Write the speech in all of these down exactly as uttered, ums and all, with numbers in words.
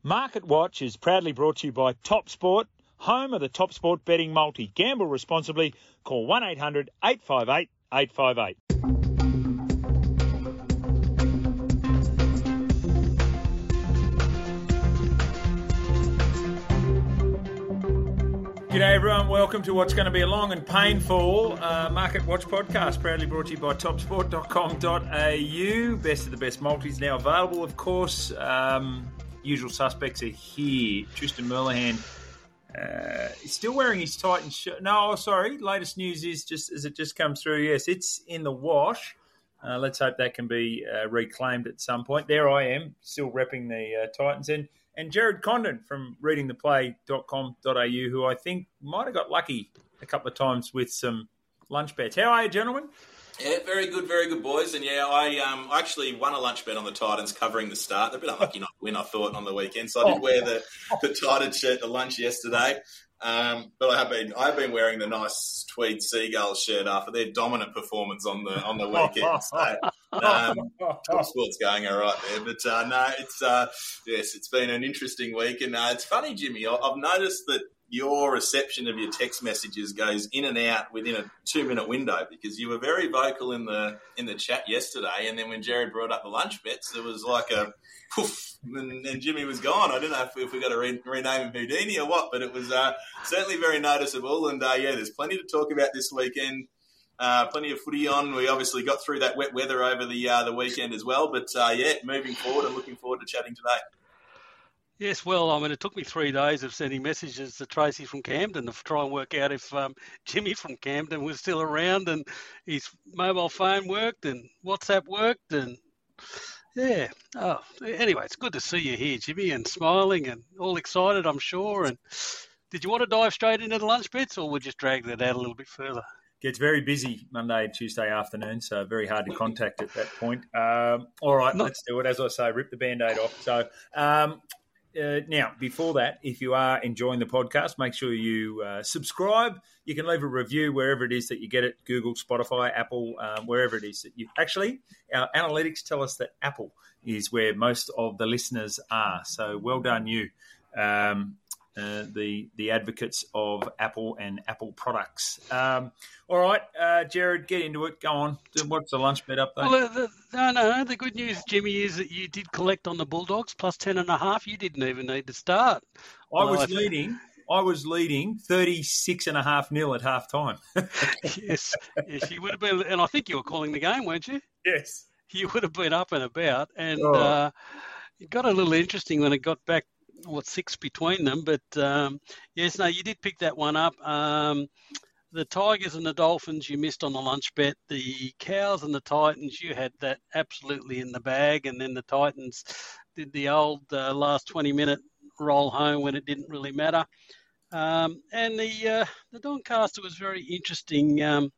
Market Watch is proudly brought to you by Top Sport, home of the Top Sport betting multi. Gamble responsibly. Call one eight hundred eight five eight eight five eight. G'day everyone, welcome to what's going to be a long and painful uh, Market Watch podcast, proudly brought to you by top sport dot com dot a u. Best of the best multis now available, of course. Um, usual suspects are here. Tristan Merlehan uh, is still wearing his Titan shirt. No, sorry, latest news is, just as it just comes through, yes, it's in the wash. Uh, let's hope that can be uh, reclaimed at some point. There I am, still repping the uh, Titans. And And Jared Condon from reading the play dot com dot a u, who I think might have got lucky a couple of times with some lunch bets. How are you, gentlemen? Yeah, very good, very good, boys. And yeah, I um actually won a lunch bet on the Titans covering the start. They're a bit unlucky not to win, I thought, on the weekend. So I did wear the, the Titans shirt to lunch yesterday. Um, but I have been I've been wearing the nice tweed Seagulls shirt after their dominant performance on the on the weekend. So um, Top Sport's going all right there. But uh, no, it's uh, yes, it's been an interesting week, and uh, it's funny, Jimmy. I've noticed that your reception of your text messages goes in and out within a two minute window, because you were very vocal in the in the chat yesterday, and then when Jared brought up the lunch bets, there was like a poof, and, and Jimmy was gone. I don't know if, if we got to re- rename him Houdini or what, but it was uh, certainly very noticeable. And uh, yeah, there's plenty to talk about this weekend. Uh, plenty of footy on. We obviously got through that wet weather over the uh, the weekend as well. But uh, yeah, moving forward and looking forward to chatting today. Yes, well, I mean, it took me three days of sending messages to Tracy from Camden to try and work out if um, Jimmy from Camden was still around, and his mobile phone worked and WhatsApp worked, and yeah. Oh, anyway, it's good to see you here, Jimmy, and smiling and all excited, I'm sure. And did you want to dive straight into the lunch bits, or would you just drag that out a little bit further? Gets very busy Monday and Tuesday afternoon, so very hard to contact at that point. Um, all right, Not- let's do it. As I say, rip the Band-Aid off. So, um, Uh, now, before that, if you are enjoying the podcast, make sure you uh, subscribe. You can leave a review wherever it is that you get it, Google, Spotify, Apple, um, wherever it is that you... Actually, our analytics tell us that Apple is where most of the listeners are. So well done you, um, uh, the the advocates of Apple and Apple products. Um, all right, uh, Jared, get into it. Go on. What's the lunch bet up there? Well, the, no, no. The good news, Jimmy, is that you did collect on the Bulldogs plus ten and a half. You didn't even need to start. I was I leading. I was leading thirty-six and a half nil at half time. yes, yes, you would have been, and I think you were calling the game, weren't you? Yes, you would have been up and about, and oh. uh, it got a little interesting when it got back. What, six between them, but um, yes, no, you did pick that one up. Um, the Tigers and the Dolphins, you missed on the lunch bet. The Cows and the Titans, you had that absolutely in the bag, and then the Titans did the old uh, last twenty-minute roll home when it didn't really matter. Um, and the uh, the Doncaster was very interesting. Um,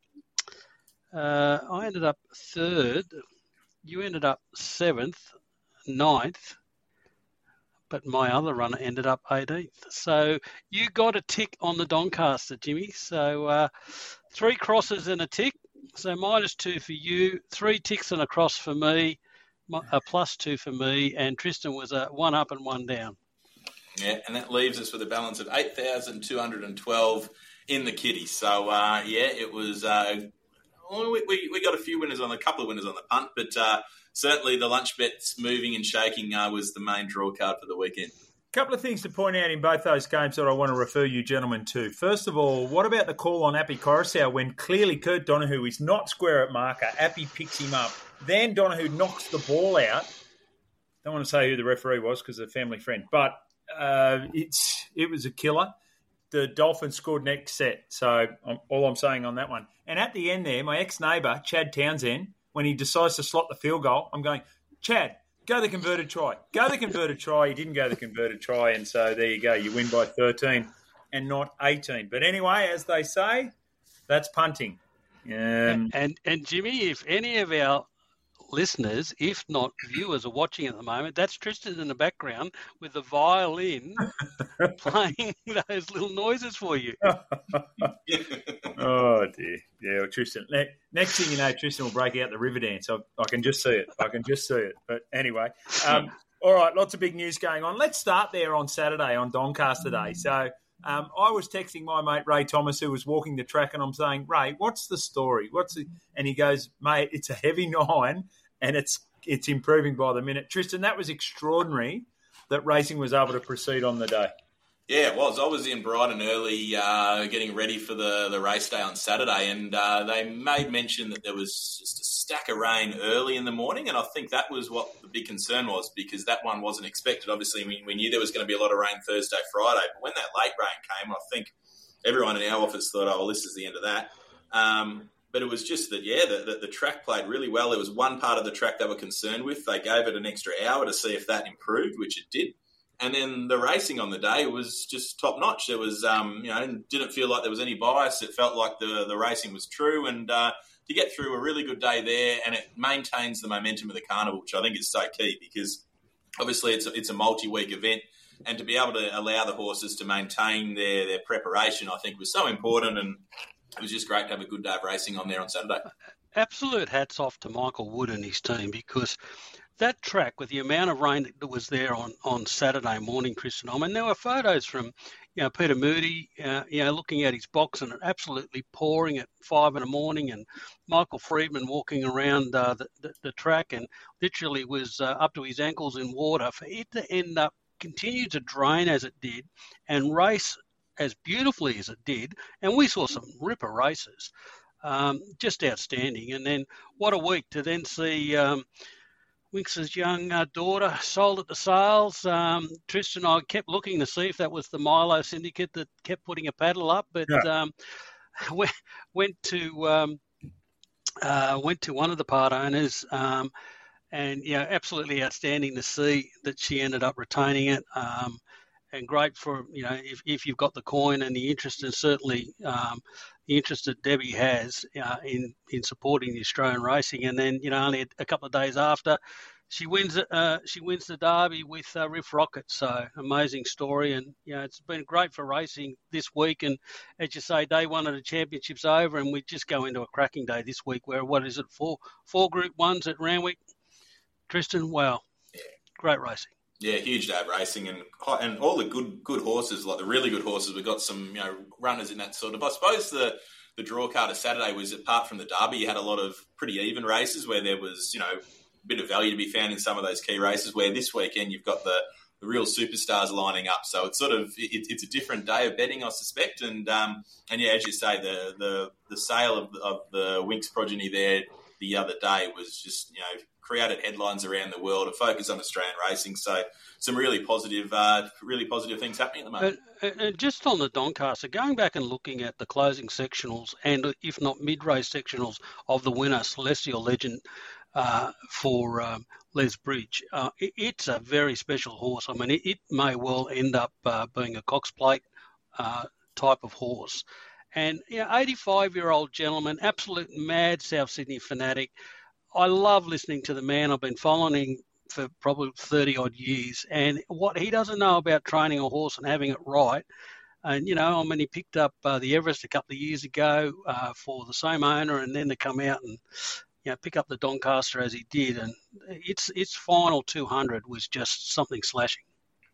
uh, I ended up third. You ended up seventh, ninth. But my other runner ended up eighteenth. So you got a tick on the Doncaster, Jimmy. So uh, three crosses and a tick. So minus two for you, three ticks and a cross for me, a plus two for me, and Tristan was a one up and one down. Yeah, and that leaves us with a balance of eight thousand two hundred twelve in the kitty. So, uh, yeah, it was... Uh, we, we, we got a few winners on, a couple of winners on the punt, but... Uh, Certainly the lunch bets moving and shaking uh, was the main draw card for the weekend. A couple of things to point out in both those games that I want to refer you gentlemen to. First of all, what about the call on Appy Coruscant when clearly Kurt Donahue is not square at marker? Appy picks him up. Then Donahue knocks the ball out. Don't want to say who the referee was because it's a family friend, but uh, it's it was a killer. The Dolphins scored next set, so um, all I'm saying on that one. And at the end there, my ex-neighbour, Chad Townsend, when he decides to slot the field goal, I'm going, Chad, go the converted try. Go the converted try. He didn't go the converted try, and so there you go. You win by thirteen and not eighteen. But anyway, as they say, that's punting. Um, and, and, and, Jimmy, if any of our listeners, if not viewers, are watching at the moment, that's Tristan in the background with the violin playing those little noises for you. Oh, dear. Yeah, well, Tristan. Next thing you know, Tristan will break out the river dance. I, I can just see it. I can just see it. But anyway, um, All right, lots of big news going on. Let's start there on Saturday on Doncaster Day. So um, I was texting my mate Ray Thomas, who was walking the track, and I'm saying, Ray, what's the story? What's the... And he goes, mate, it's a heavy nine, and it's it's improving by the minute. Tristan, that was extraordinary that racing was able to proceed on the day. Yeah, it was. I was in Brighton early uh, getting ready for the, the race day on Saturday, and uh, they made mention that there was just a stack of rain early in the morning, and I think that was what the big concern was, because that one wasn't expected. Obviously, we, we knew there was going to be a lot of rain Thursday, Friday, but when that late rain came, I think everyone in our office thought, oh, well, this is the end of that. Um, but it was just that, yeah, the, the, the track played really well. There was one part of the track they were concerned with. They gave it an extra hour to see if that improved, which it did. And then the racing on the day was just top notch. There was, um, you know, didn't feel like there was any bias. It felt like the the racing was true. And uh, to get through a really good day there, and it maintains the momentum of the carnival, which I think is so key, because obviously it's a, it's a multi-week event, and to be able to allow the horses to maintain their their preparation, I think was so important. And it was just great to have a good day of racing on there on Saturday. Absolute hats off to Michael Wood and his team, because that track, with the amount of rain that was there on, on Saturday morning, Chris and I mean, there were photos from, you know, Peter Moody, uh, you know, looking at his box and absolutely pouring at five in the morning, and Michael Friedman walking around uh, the, the, the track and literally was uh, up to his ankles in water. For it to end up, continue to drain as it did and race as beautifully as it did, and we saw some ripper races, um, just outstanding. And then what a week to then see um, Winx's young uh, daughter sold at the sales. Um, Tristan and I kept looking to see if that was the Milo Syndicate that kept putting a paddle up, but yeah. um, went, went to um, uh, went to one of the part owners, um, and yeah, absolutely outstanding to see that she ended up retaining it. Um, and great for, you know, if, if you've got the coin and the interest, and certainly um, the interest that Debbie has uh, in, in supporting the Australian racing. And then, you know, only a, a couple of days after, she wins uh, she wins the Derby with uh, Riff Rocket. So amazing story. And, you know, it's been great for racing this week. And as you say, day one of the championship's over, and we just go into a cracking day this week where, what is it, four, four Group Ones at Randwick? Tristan, wow, great racing. Yeah, huge day of racing, and and all the good good horses, like the really good horses. We've got some, you know, runners in that sort of. I suppose the, the draw card of Saturday was, apart from the Derby, you had a lot of pretty even races where there was, you know, a bit of value to be found in some of those key races, where this weekend you've got the, the real superstars lining up. So it's sort of it, it's a different day of betting, I suspect. And um and yeah, as you say, the the the sale of, of the Winx progeny there the other day was just, you know, created headlines around the world, a focus on Australian racing. So some really positive, uh, really positive things happening at the moment. And, and just on the Doncaster, going back and looking at the closing sectionals, and if not mid-race sectionals, of the winner, Celestial Legend, uh, for um, Les Bridge, uh, it, it's a very special horse. I mean, it, it may well end up uh, being a Cox Plate uh, type of horse. And, you know, eighty-five-year-old gentleman, absolute mad South Sydney fanatic. I love listening to the man. I've been following him for probably thirty-odd years. And what he doesn't know about training a horse and having it right. And, you know, I mean, he picked up uh, the Everest a couple of years ago uh, for the same owner, and then to come out and, you know, pick up the Doncaster as he did. And its its final two hundred was just something slashing.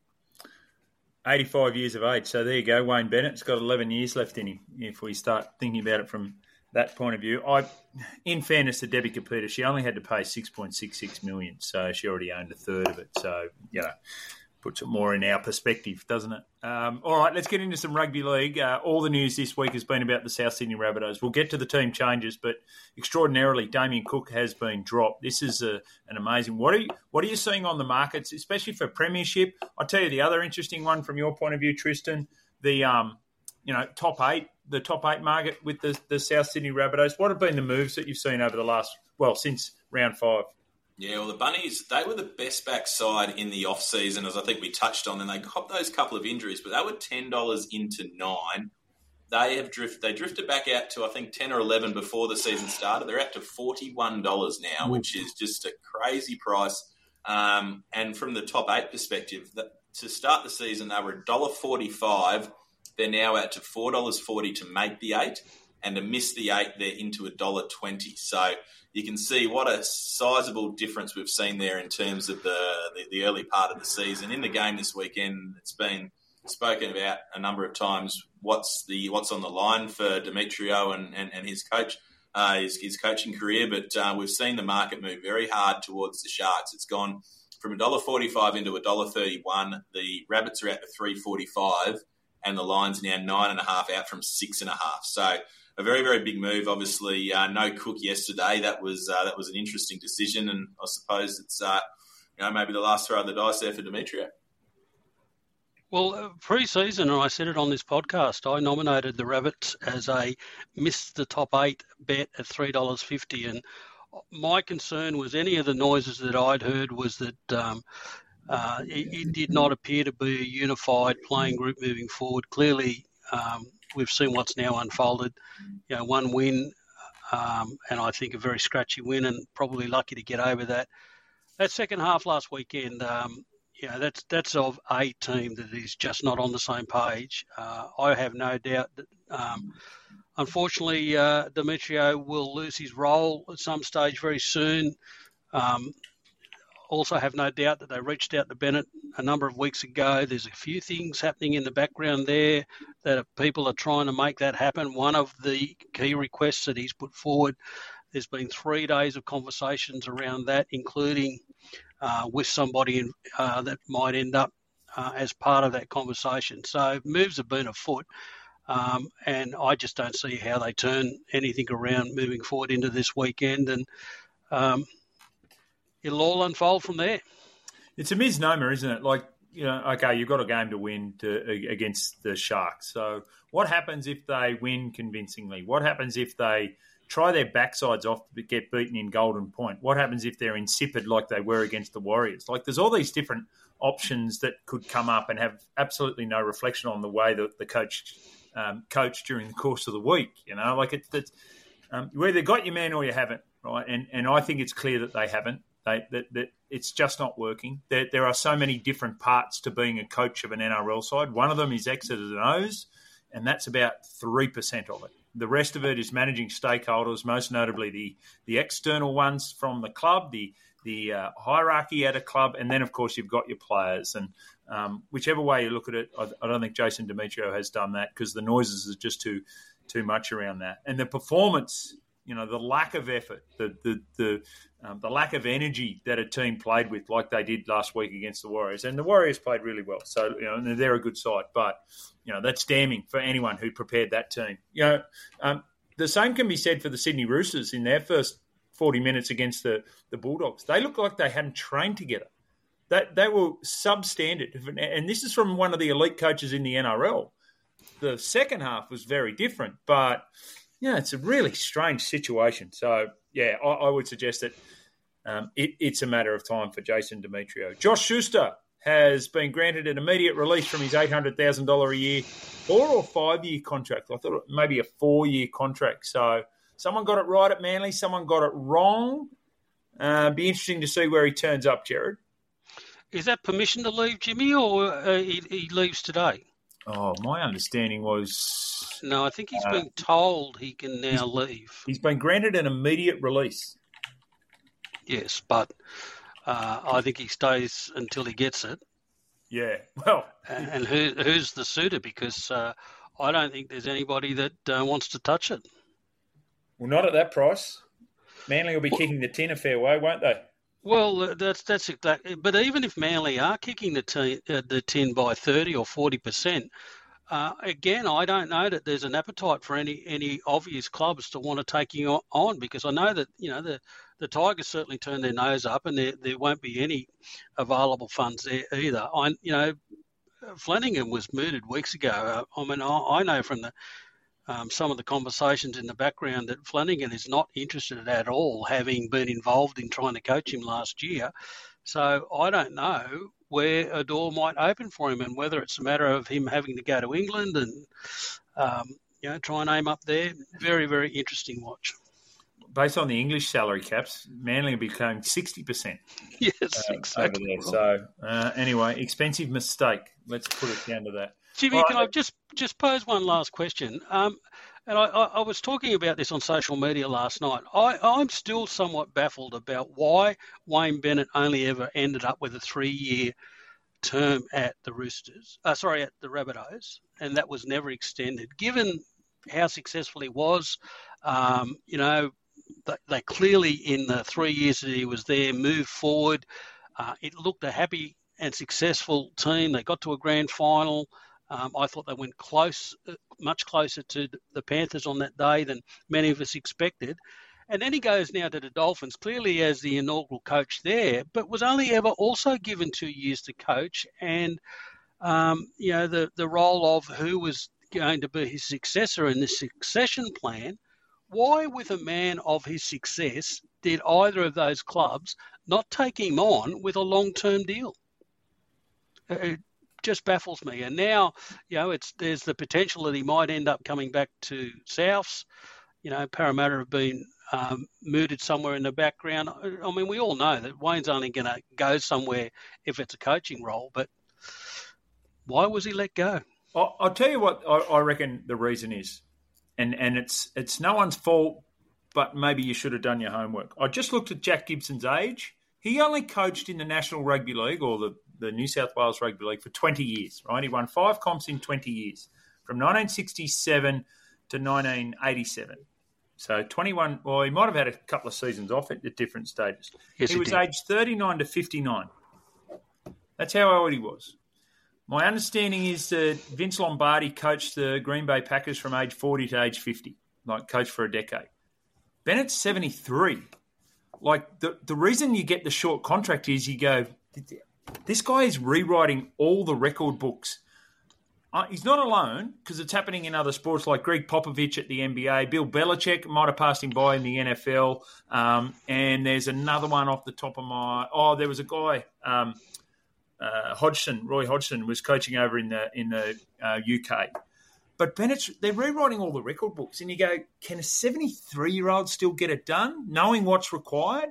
eighty-five years of age. So there you go. Wayne Bennett's got eleven years left in him, if we start thinking about it from that point of view. I, in fairness to Debbie Caputa, she only had to pay six point six six million dollars, so she already owned a third of it. So, you know, puts it more in our perspective, doesn't it? Um, all right, let's get into some rugby league. Uh, all the news this week has been about the South Sydney Rabbitohs. We'll get to the team changes, but extraordinarily, Damien Cook has been dropped. This is a, an amazing. What are you, what are you seeing on the markets, especially for premiership? I'll tell you the other interesting one from your point of view, Tristan. The um, you know, top eight, the top eight market with the, the South Sydney Rabbitohs. What have been the moves that you've seen over the last, well, since round five? Yeah, well, the Bunnies, they were the best back side in the off-season, as I think we touched on, and they got those couple of injuries, but they were ten dollars into nine. They have drift, they drifted back out to, I think, ten or eleven before the season started. They're out to forty-one dollars now, which is just a crazy price. Um, and from the top eight perspective, that, to start the season, they were one dollar forty-five. They're now out to four dollars forty to make the eight. and to miss the eight there into one dollar twenty. So you can see what a sizable difference we've seen there in terms of the, the, the early part of the season. In the game this weekend, it's been spoken about a number of times what's the what's on the line for Demetrio and, and, and his coach, uh, his, his coaching career. But uh, we've seen the market move very hard towards the Sharks. It's gone from one dollar forty-five into one dollar thirty-one. The Rabbits are out to three forty-five, and the line's now nine and a half out from six and a half. So a very, very big move. Obviously, uh, no Cook yesterday. That was uh, that was an interesting decision, and I suppose it's uh, you know maybe the last throw of the dice there for Demetrio. Well, uh, pre-season, and I said it on this podcast, I nominated the Rabbits as a miss the top eight bet at three dollars fifty, and my concern was any of the noises that I'd heard was that um, uh, it, it did not appear to be a unified playing group moving forward. Clearly, um, we've seen what's now unfolded. You know, one win, um, and I think a very scratchy win, and probably lucky to get over that. That second half last weekend, um, you know, that's that's of a team that is just not on the same page. Uh, I have no doubt that, um, unfortunately, uh, Demetrio will lose his role at some stage very soon. Um, also have no doubt that they reached out to Bennett a number of weeks ago. There's a few things happening in the background there that people are trying to make that happen. One of the key requests that he's put forward, there's been three days of conversations around that, including uh, with somebody in, uh, that might end up uh, as part of that conversation. So moves have been afoot, um, and I just don't see how they turn anything around moving forward into this weekend, and um, it'll all unfold from there. It's a misnomer, isn't it? Like, you know, okay, you've got a game to win to, against the Sharks. So what happens if they win convincingly? What happens if they try their backsides off to get beaten in Golden Point? What happens if they're insipid like they were against the Warriors? Like, there's all these different options that could come up and have absolutely no reflection on the way that the coach um, coached during the course of the week. You know, like it's, it's um, you either got your man or you haven't, right? And and I think it's clear that they haven't. They, that, that it's just not working. There, there are so many different parts to being a coach of an N R L side. One of them is X's and O's, and that's about three percent of it. The rest of it is managing stakeholders, most notably the the external ones from the club, the the uh, hierarchy at a club, and then, of course, you've got your players. And um, whichever way you look at it, I, I don't think Jason Demetrio has done that because the noises are just too too much around that. And the performance, you know, the lack of effort, the the the, um, the lack of energy that a team played with, like they did last week against the Warriors. And the Warriors played really well, so you know they're a good side. But you know that's damning for anyone who prepared that team. You know, um, the same can be said for the Sydney Roosters in their first forty minutes against the the Bulldogs. They looked like they hadn't trained together. That they were substandard, and this is from one of the elite coaches in the N R L. The second half was very different, but yeah, it's a really strange situation. So, yeah, I, I would suggest that um, it, it's a matter of time for Jason Demetrio. Josh Schuster has been granted an immediate release from his eight hundred thousand dollars a year, four or five-year contract. I thought it maybe a four-year contract. So someone got it right at Manly, someone got it wrong. Uh, be interesting to see where he turns up, Jared. Is that permission to leave, Jimmy, or uh, he, he leaves today? Oh, my understanding was... No, I think he's uh, been told he can now he's, leave. He's been granted an immediate release. Yes, but uh, I think he stays until he gets it. Yeah, well... And, and who, who's the suitor? Because uh, I don't think there's anybody that uh, wants to touch it. Well, not at that price. Manly will be well, kicking the tin a fair way, won't they? Well, that's that's exactly. But even if Manly are kicking the tin, uh, the tin by thirty or forty percent, uh, again, I don't know that there's an appetite for any any obvious clubs to want to take you on, because I know that you know the the Tigers certainly turn their nose up, and there there won't be any available funds there either. I you know, Flanagan was mooted weeks ago. Uh, I mean, I, I know from the Um, some of the conversations in the background that Flanagan is not interested at all, having been involved in trying to coach him last year. So I don't know where a door might open for him, and whether it's a matter of him having to go to England and um, you know try and aim up there. Very, very interesting watch. Based on the English salary caps, Manly will be paying sixty percent. Yes, uh, exactly. Over there. So uh, anyway, expensive mistake. Let's put it down to that. Jimmy, right. can I just, just pose one last question? Um, And I, I, I was talking about this on social media last night. I, I'm still somewhat baffled about why Wayne Bennett only ever ended up with a three-year term at the Roosters, uh, sorry, at the Rabbitohs, and that was never extended. Given how successful he was, um, you know, they, they clearly in the three years that he was there moved forward. Uh, it looked a happy and successful team. They got to a grand final. Um, I thought they went close, much closer to the Panthers on that day than many of us expected. And then he goes now to the Dolphins, clearly as the inaugural coach there, but was only ever also given two years to coach. And, um, you know, the, the role of who was going to be his successor in the succession plan, why with a man of his success did either of those clubs not take him on with a long-term deal? It just baffles me. And now, you know, it's there's the potential that he might end up coming back to Souths. You know, Parramatta have been um, mooted somewhere in the background. I mean, we all know that Wayne's only going to go somewhere if it's a coaching role, but why was he let go? I'll, I'll tell you what I, I reckon the reason is, and, and it's it's no one's fault, but maybe you should have done your homework. I just looked at Jack Gibson's age. He only coached in the National Rugby League or the, the New South Wales Rugby League for twenty years, right? He won five comps in twenty years, from nineteen sixty-seven to nineteen eighty-seven. So twenty-one, well, he might have had a couple of seasons off it at different stages. Yes, he, he was did. aged thirty-nine to fifty-nine. That's how old he was. My understanding is that Vince Lombardi coached the Green Bay Packers from age forty to age fifty, like coached for a decade. Bennett's seventy-three. Like, the, the reason you get the short contract is you go, this guy is rewriting all the record books. Uh, he's not alone, because it's happening in other sports like Greg Popovich at the N B A. Bill Belichick might have passed him by in the N F L. Um, and there's another one off the top of my... Oh, there was a guy... Um, Uh, Hodgson, Roy Hodgson, was coaching over in the in the uh, U K. But Bennett's, they're rewriting all the record books. And you go, can a seventy-three-year-old still get it done, knowing what's required?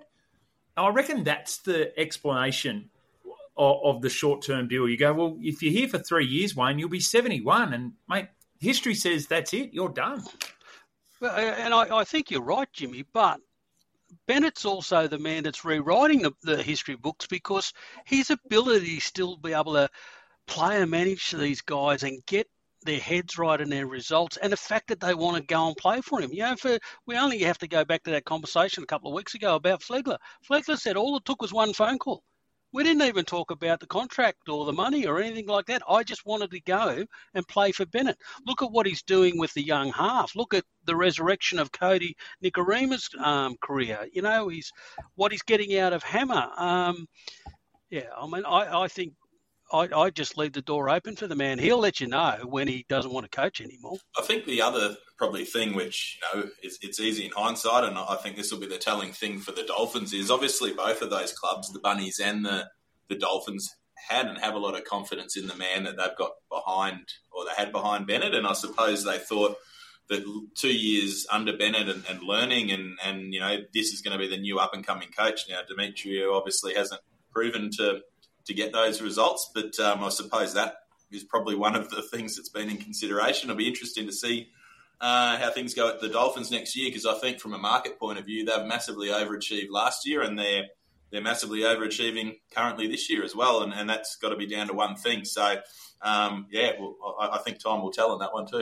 I reckon that's the explanation of, of the short-term deal. You go, well, if you're here for three years, Wayne, you'll be seventy-one. And, mate, history says that's it. You're done. Well, and I, I think you're right, Jimmy, but Bennett's also the man that's rewriting the, the history books, because his ability to still be able to play and manage these guys and get their heads right in their results, and the fact that they want to go and play for him. You know, for, we only have to go back to that conversation a couple of weeks ago about Flegler. Flegler said all it took was one phone call. We didn't even talk about the contract or the money or anything like that. I just wanted to go and play for Bennett. Look at what he's doing with the young half. Look at the resurrection of Cody Nikorima's um, career. You know, he's what he's getting out of Hammer. Um, yeah, I mean, I, I think I, I just leave the door open for the man. He'll let you know when he doesn't want to coach anymore. I think the other probably thing, which, you know, is it's easy in hindsight, and I think this will be the telling thing for the Dolphins, is obviously both of those clubs, the Bunnies and the, the Dolphins, had and have a lot of confidence in the man that they've got behind, or they had behind Bennett. And I suppose they thought that two years under Bennett and, and learning and, and, you know, this is going to be the new up-and-coming coach. Now, Demetrio obviously hasn't proven to to get those results, but um, I suppose that is probably one of the things that's been in consideration. It'll be interesting to see uh, how things go at the Dolphins next year, because I think from a market point of view, they've massively overachieved last year, and they're they're massively overachieving currently this year as well, and, and that's got to be down to one thing. So, um, yeah, well, I, I think time will tell on that one too.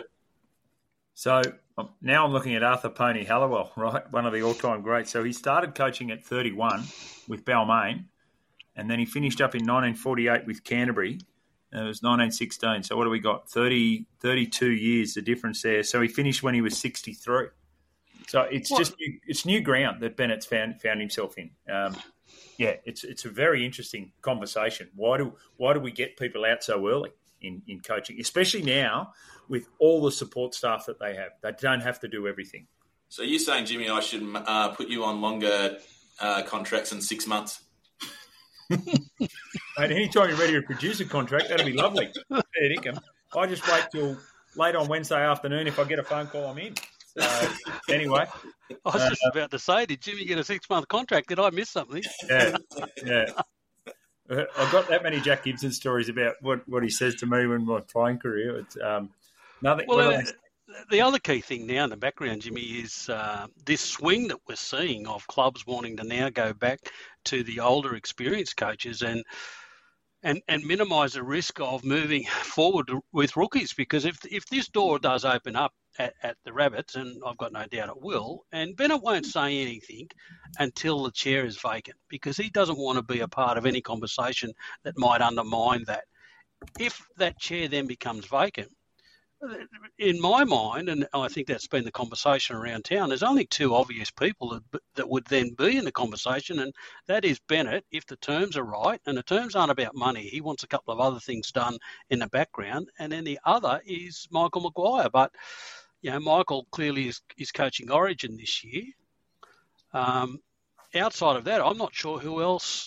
So now I'm looking at Arthur Pony Halliwell, right, one of the all-time greats. So he started coaching at thirty-one with Balmain, and then he finished up in nineteen forty-eight with Canterbury. It was nineteen sixteen. So what do we got? thirty, thirty-two years, the difference there. So he finished when he was sixty-three. So it's what? just new, it's new ground that Bennett's found found himself in. Um, yeah, it's it's a very interesting conversation. Why do why do we get people out so early in, in coaching, especially now with all the support staff that they have? They don't have to do everything. So you're saying, Jimmy, I should uh, put you on longer uh, contracts than six months? Mate, anytime you're ready to produce a contract, that'd be lovely. Fair dinkum. I just wait till late on Wednesday afternoon. If I get a phone call, I'm in. So anyway, I was uh, just about to say, did Jimmy get a six-month contract? Did I miss something? Yeah, yeah. I've got that many Jack Gibson stories about what, what he says to me in my playing career. It's um, nothing. Well, well uh, the other key thing now in the background, Jimmy, is uh, this swing that we're seeing of clubs wanting to now go back to the older experienced coaches and and and minimise the risk of moving forward with rookies. Because if if this door does open up at, at the Rabbits, and I've got no doubt it will, and Bennett won't say anything until the chair is vacant, because he doesn't want to be a part of any conversation that might undermine that. If that chair then becomes vacant, in my mind, and I think that's been the conversation around town, there's only two obvious people that, that would then be in the conversation, and that is Bennett, if the terms are right, and the terms aren't about money. He wants a couple of other things done in the background, and then the other is Michael Maguire. But, you know, Michael clearly is, is coaching Origin this year. Um, outside of that, I'm not sure who else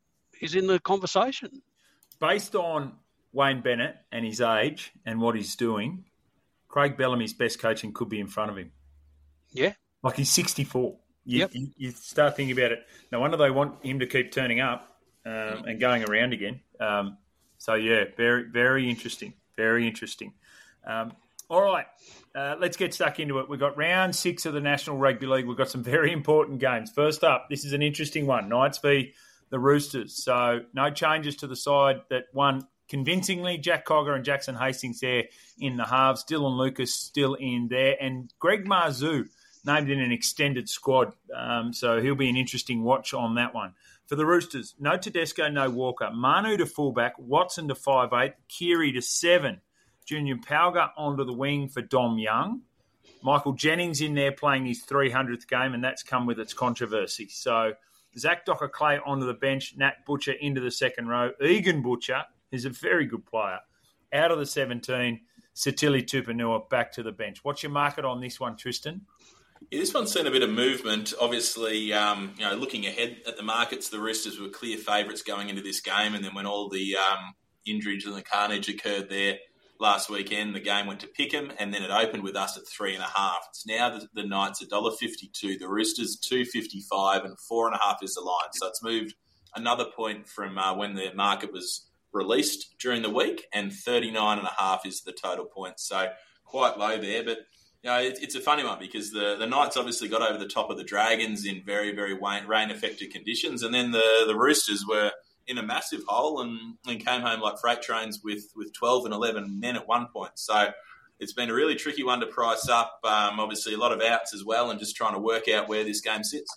is in the conversation. Based on Wayne Bennett and his age and what he's doing, Craig Bellamy's best coaching could be in front of him. Yeah. Like he's sixty-four. You, yep. you, you start thinking about it. No wonder they want him to keep turning up um, and going around again. Um, so, yeah, very, very interesting. Very interesting. Um, all right, uh, let's get stuck into it. We've got round six of the National Rugby League. We've got some very important games. First up, this is an interesting one. Knights v the Roosters. So no changes to the side that won convincingly. Jack Cogger and Jackson Hastings there in the halves. Dylan Lucas still in there. And Greg Marzoo named in an extended squad. Um, so he'll be an interesting watch on that one. For the Roosters, no Tedesco, no Walker. Manu to fullback, Watson to five eight, Keary to seven. Junior Pauga onto the wing for Dom Young. Michael Jennings in there playing his three hundredth game, and that's come with its controversy. So Zach Docker-Clay onto the bench, Nat Butcher into the second row. Egan Butcher is a very good player. Out of the seventeen, Satili Tupanua back to the bench. What's your market on this one, Tristan? Yeah, this one's seen a bit of movement. Obviously, um, you know, looking ahead at the markets, the Roosters were clear favourites going into this game, and then when all the um, injuries and the carnage occurred there last weekend, the game went to Pickham, and then it opened with us at three and a half. It's now the, the Knights one dollar fifty-two, the Roosters two fifty-five, and four and a half is the line. So it's moved another point from uh, when the market was released during the week, and thirty-nine and a half is the total point. So quite low there, but you know, it, it's a funny one because the, the Knights obviously got over the top of the Dragons in very, very rain-affected conditions, and then the, the Roosters were in a massive hole and, and came home like freight trains with, with twelve and eleven men at one point. So it's been a really tricky one to price up. Um, obviously, a lot of outs as well, and just trying to work out where this game sits.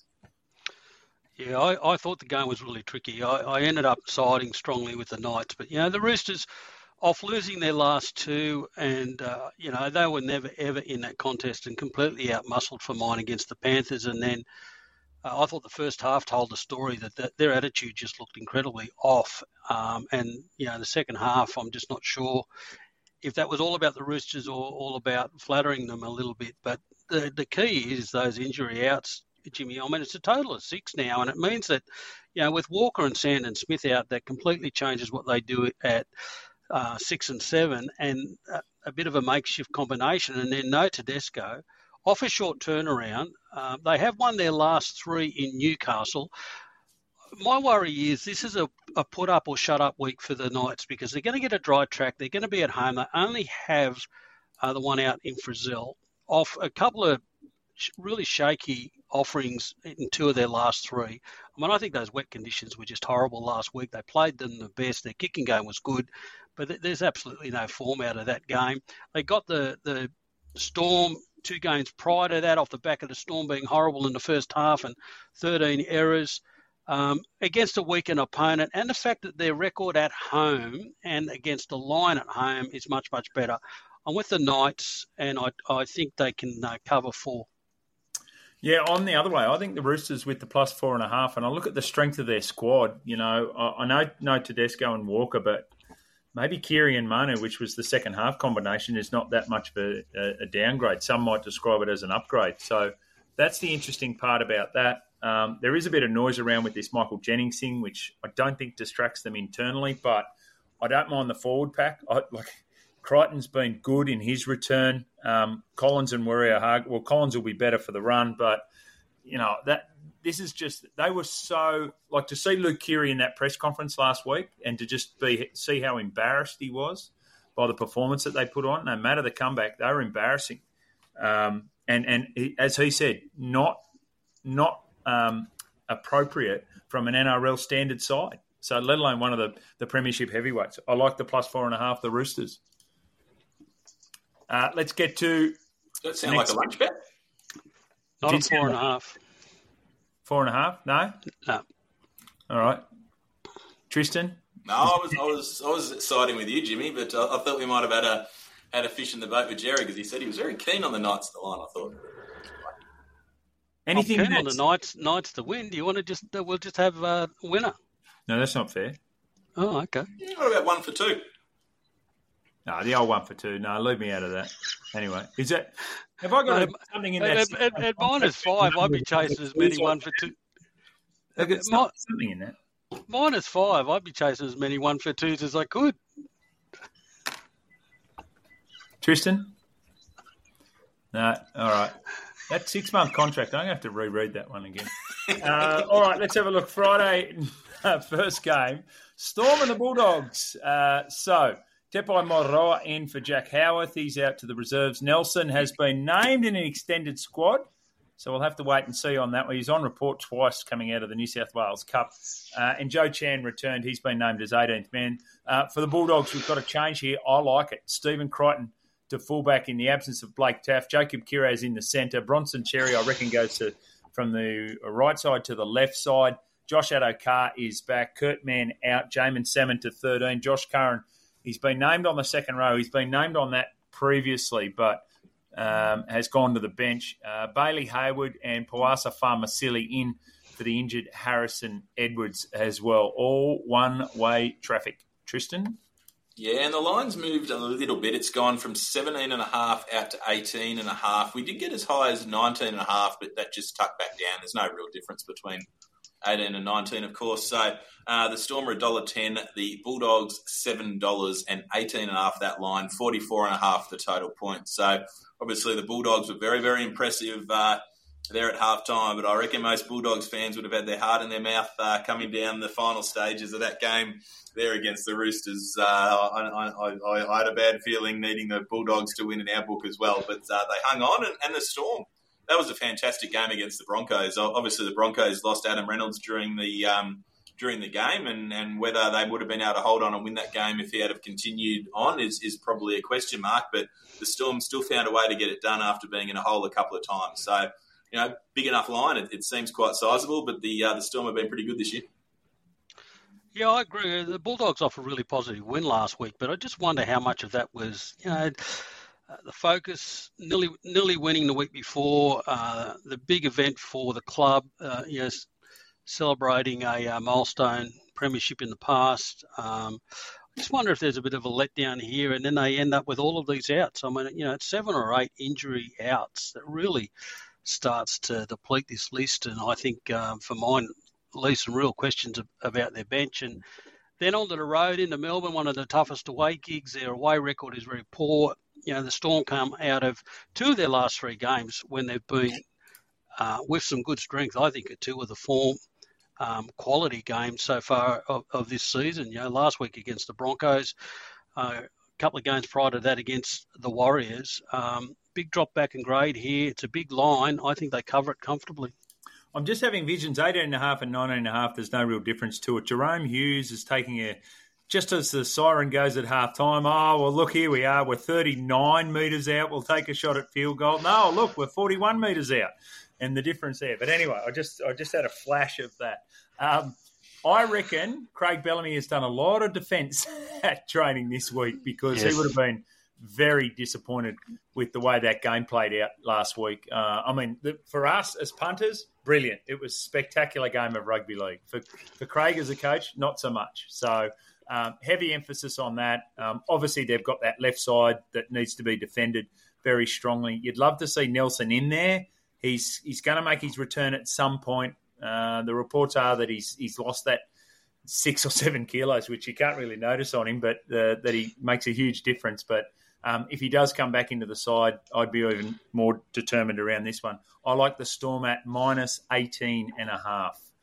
Yeah, I, I thought the game was really tricky. I, I ended up siding strongly with the Knights, but, you know, the Roosters, off losing their last two, and, uh, you know, they were never, ever in that contest and completely out-muscled for mine against the Panthers. And then uh, I thought the first half told the story that, that their attitude just looked incredibly off. Um, and, you know, the second half, I'm just not sure if that was all about the Roosters or all about flattering them a little bit. But the, the key is those injury outs, Jimmy. I mean, it's a total of six now, and it means that, you know, with Walker and Sandon Smith out, that completely changes what they do at uh, six and seven, and a, a bit of a makeshift combination. And then no Tedesco, off a short turnaround. Uh, they have won their last three in Newcastle. My worry is this is a, a put up or shut up week for the Knights because they're going to get a dry track. They're going to be at home. They only have uh, the one out in Frizzell off a couple of really shaky offerings in two of their last three. I mean, I think those wet conditions were just horrible last week. They played them the best. Their kicking game was good, but there's absolutely no form out of that game. They got the, the Storm two games prior to that off the back of the Storm being horrible in the first half and thirteen errors um, against a weakened opponent, and the fact that their record at home and against the line at home is much, much better. I'm with the Knights, and I, I think they can uh, cover four. Yeah, on the other way, I think the Roosters with the plus four and a half, and I look at the strength of their squad. You know, I, I know no Tedesco and Walker, but maybe Keary and Manu, which was the second half combination, is not that much of a, a downgrade. Some might describe it as an upgrade. So that's the interesting part about that. Um, there is a bit of noise around with this Michael Jennings thing, which I don't think distracts them internally, but I don't mind the forward pack. I, like Crichton's been good in his return. Um, Collins and Warrior Hard. Well, Collins will be better for the run, but you know that this is just they were so like to see Luke Keary in that press conference last week and to just be see how embarrassed he was. by the performance that they put on. No matter the comeback, they were embarrassing. Um, and and he, as he said, not not um, appropriate from an N R L standard side. So let alone one of the, the premiership heavyweights. I like the plus four and a half, the Roosters. Uh, let's get to... Does that sound like a lunch bet? Not a four and a half. Four and a half? No? No. All right. Tristan? No, I was I was I was siding with you, Jimmy, but I, I thought we might have had a had a fish in the boat with Jerry because he said he was very keen on the Knights to the line. I thought. Anything on the Knights Knights to win? Do you want to just uh, we'll just have a winner? No, that's not fair. Oh, okay. Yeah, what about one for two? No, the old one for two. No, leave me out of that. Anyway, is that have I got um, something in at, that? At, at minus five, I'd be chasing as many one for two. I've got My, something in that. Minus five, I'd be chasing as many one for twos as I could. Tristan? No, all right. That six-month contract, I'm going to have to reread that one again. Uh, all right, let's have a look. Friday, first game, Storm and the Bulldogs. Uh, so, Tepai Moroa in for Jack Howarth. He's out to the reserves. Nelson has been named in an extended squad, so we'll have to wait and see on that one. He's on report twice coming out of the New South Wales Cup. Uh, and Joe Chan returned. He's been named as eighteenth man. Uh, for the Bulldogs, we've got a change here. I like it. Stephen Crichton to fullback in the absence of Blake Taaffe. Jacob Kiraz in the centre. Bronson Cherry, I reckon, goes to from the right side to the left side. Josh Addo-Carr is back. Kurt Mann out. Jamin Salmon to thirteen. Josh Curran, he's been named on the second row. He's been named on that previously, but um, has gone to the bench. Uh, Bailey Hayward and Pawasa Farmasili in for the injured Harrison Edwards as well. All one-way traffic. Tristan? Yeah, and the line's moved a little bit. It's gone from seventeen and a half out to eighteen and a half. We did get as high as nineteen and a half, but that just tucked back down. There's no real difference between eighteen and nineteen, of course. So uh, the Storm are one dollar ten, the Bulldogs seven dollars, and eighteen and a half that line, forty-four and a half the total points. So obviously the Bulldogs were very, very impressive uh, there at halftime, but I reckon most Bulldogs fans would have had their heart in their mouth uh, coming down the final stages of that game there against the Roosters. Uh, I, I, I, I had a bad feeling needing the Bulldogs to win in our book as well, but uh, they hung on, and, and the Storm, that was a fantastic game against the Broncos. Obviously, the Broncos lost Adam Reynolds during the um, during the game, and, and whether they would have been able to hold on and win that game if he had have continued on is, is probably a question mark, but the Storm still found a way to get it done after being in a hole a couple of times. So, you know, big enough line. It, it seems quite sizable, but the uh, the Storm have been pretty good this year. Yeah, I agree. The Bulldogs off a really positive win last week, but I just wonder how much of that was, you know, uh, the focus, nearly, nearly winning the week before, uh, the big event for the club, uh, you know, celebrating a uh, milestone premiership in the past. Um, I just wonder if there's a bit of a letdown here, and then they end up with all of these outs. I mean, you know, it's seven or eight injury outs that really starts to deplete this list, and I think um, for mine, leave some real questions about their bench. And then onto the road into Melbourne, one of the toughest away gigs. Their away record is very poor. You know, the Storm come out of two of their last three games when they've been uh, with some good strength. I think are two of the form um, quality games so far of, of this season. You know, last week against the Broncos, uh, a couple of games prior to that against the Warriors. Um, big drop back in grade here. It's a big line. I think they cover it comfortably. I'm just having visions, eighteen and a half and nineteen and a half, there's no real difference to it. Jerome Hughes is taking a, just as the siren goes at half time, oh, well, look, here we are, we're thirty-nine metres out, we'll take a shot at field goal. No, look, we're forty-one metres out, and the difference there. But anyway, I just I just had a flash of that. Um, I reckon Craig Bellamy has done a lot of defence at training this week because yes. he would have been very disappointed with the way that game played out last week. Uh, I mean, the, for us as punters, brilliant. It was a spectacular game of rugby league. For, for Craig as a coach, not so much. So um, heavy emphasis on that. Um, obviously, they've got that left side that needs to be defended very strongly. You'd love to see Nelson in there. He's he's going to make his return at some point. Uh, the reports are that he's he's lost that six or seven kilos, which you can't really notice on him, but uh, that he makes a huge difference. But Um, if he does come back into the side, I'd be even more determined around this one. I like the Storm at minus eighteen and a half.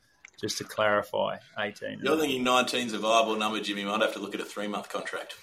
just to clarify, eighteen. You're thinking nineteen's a viable number, Jimmy. Might have to look at a three-month contract.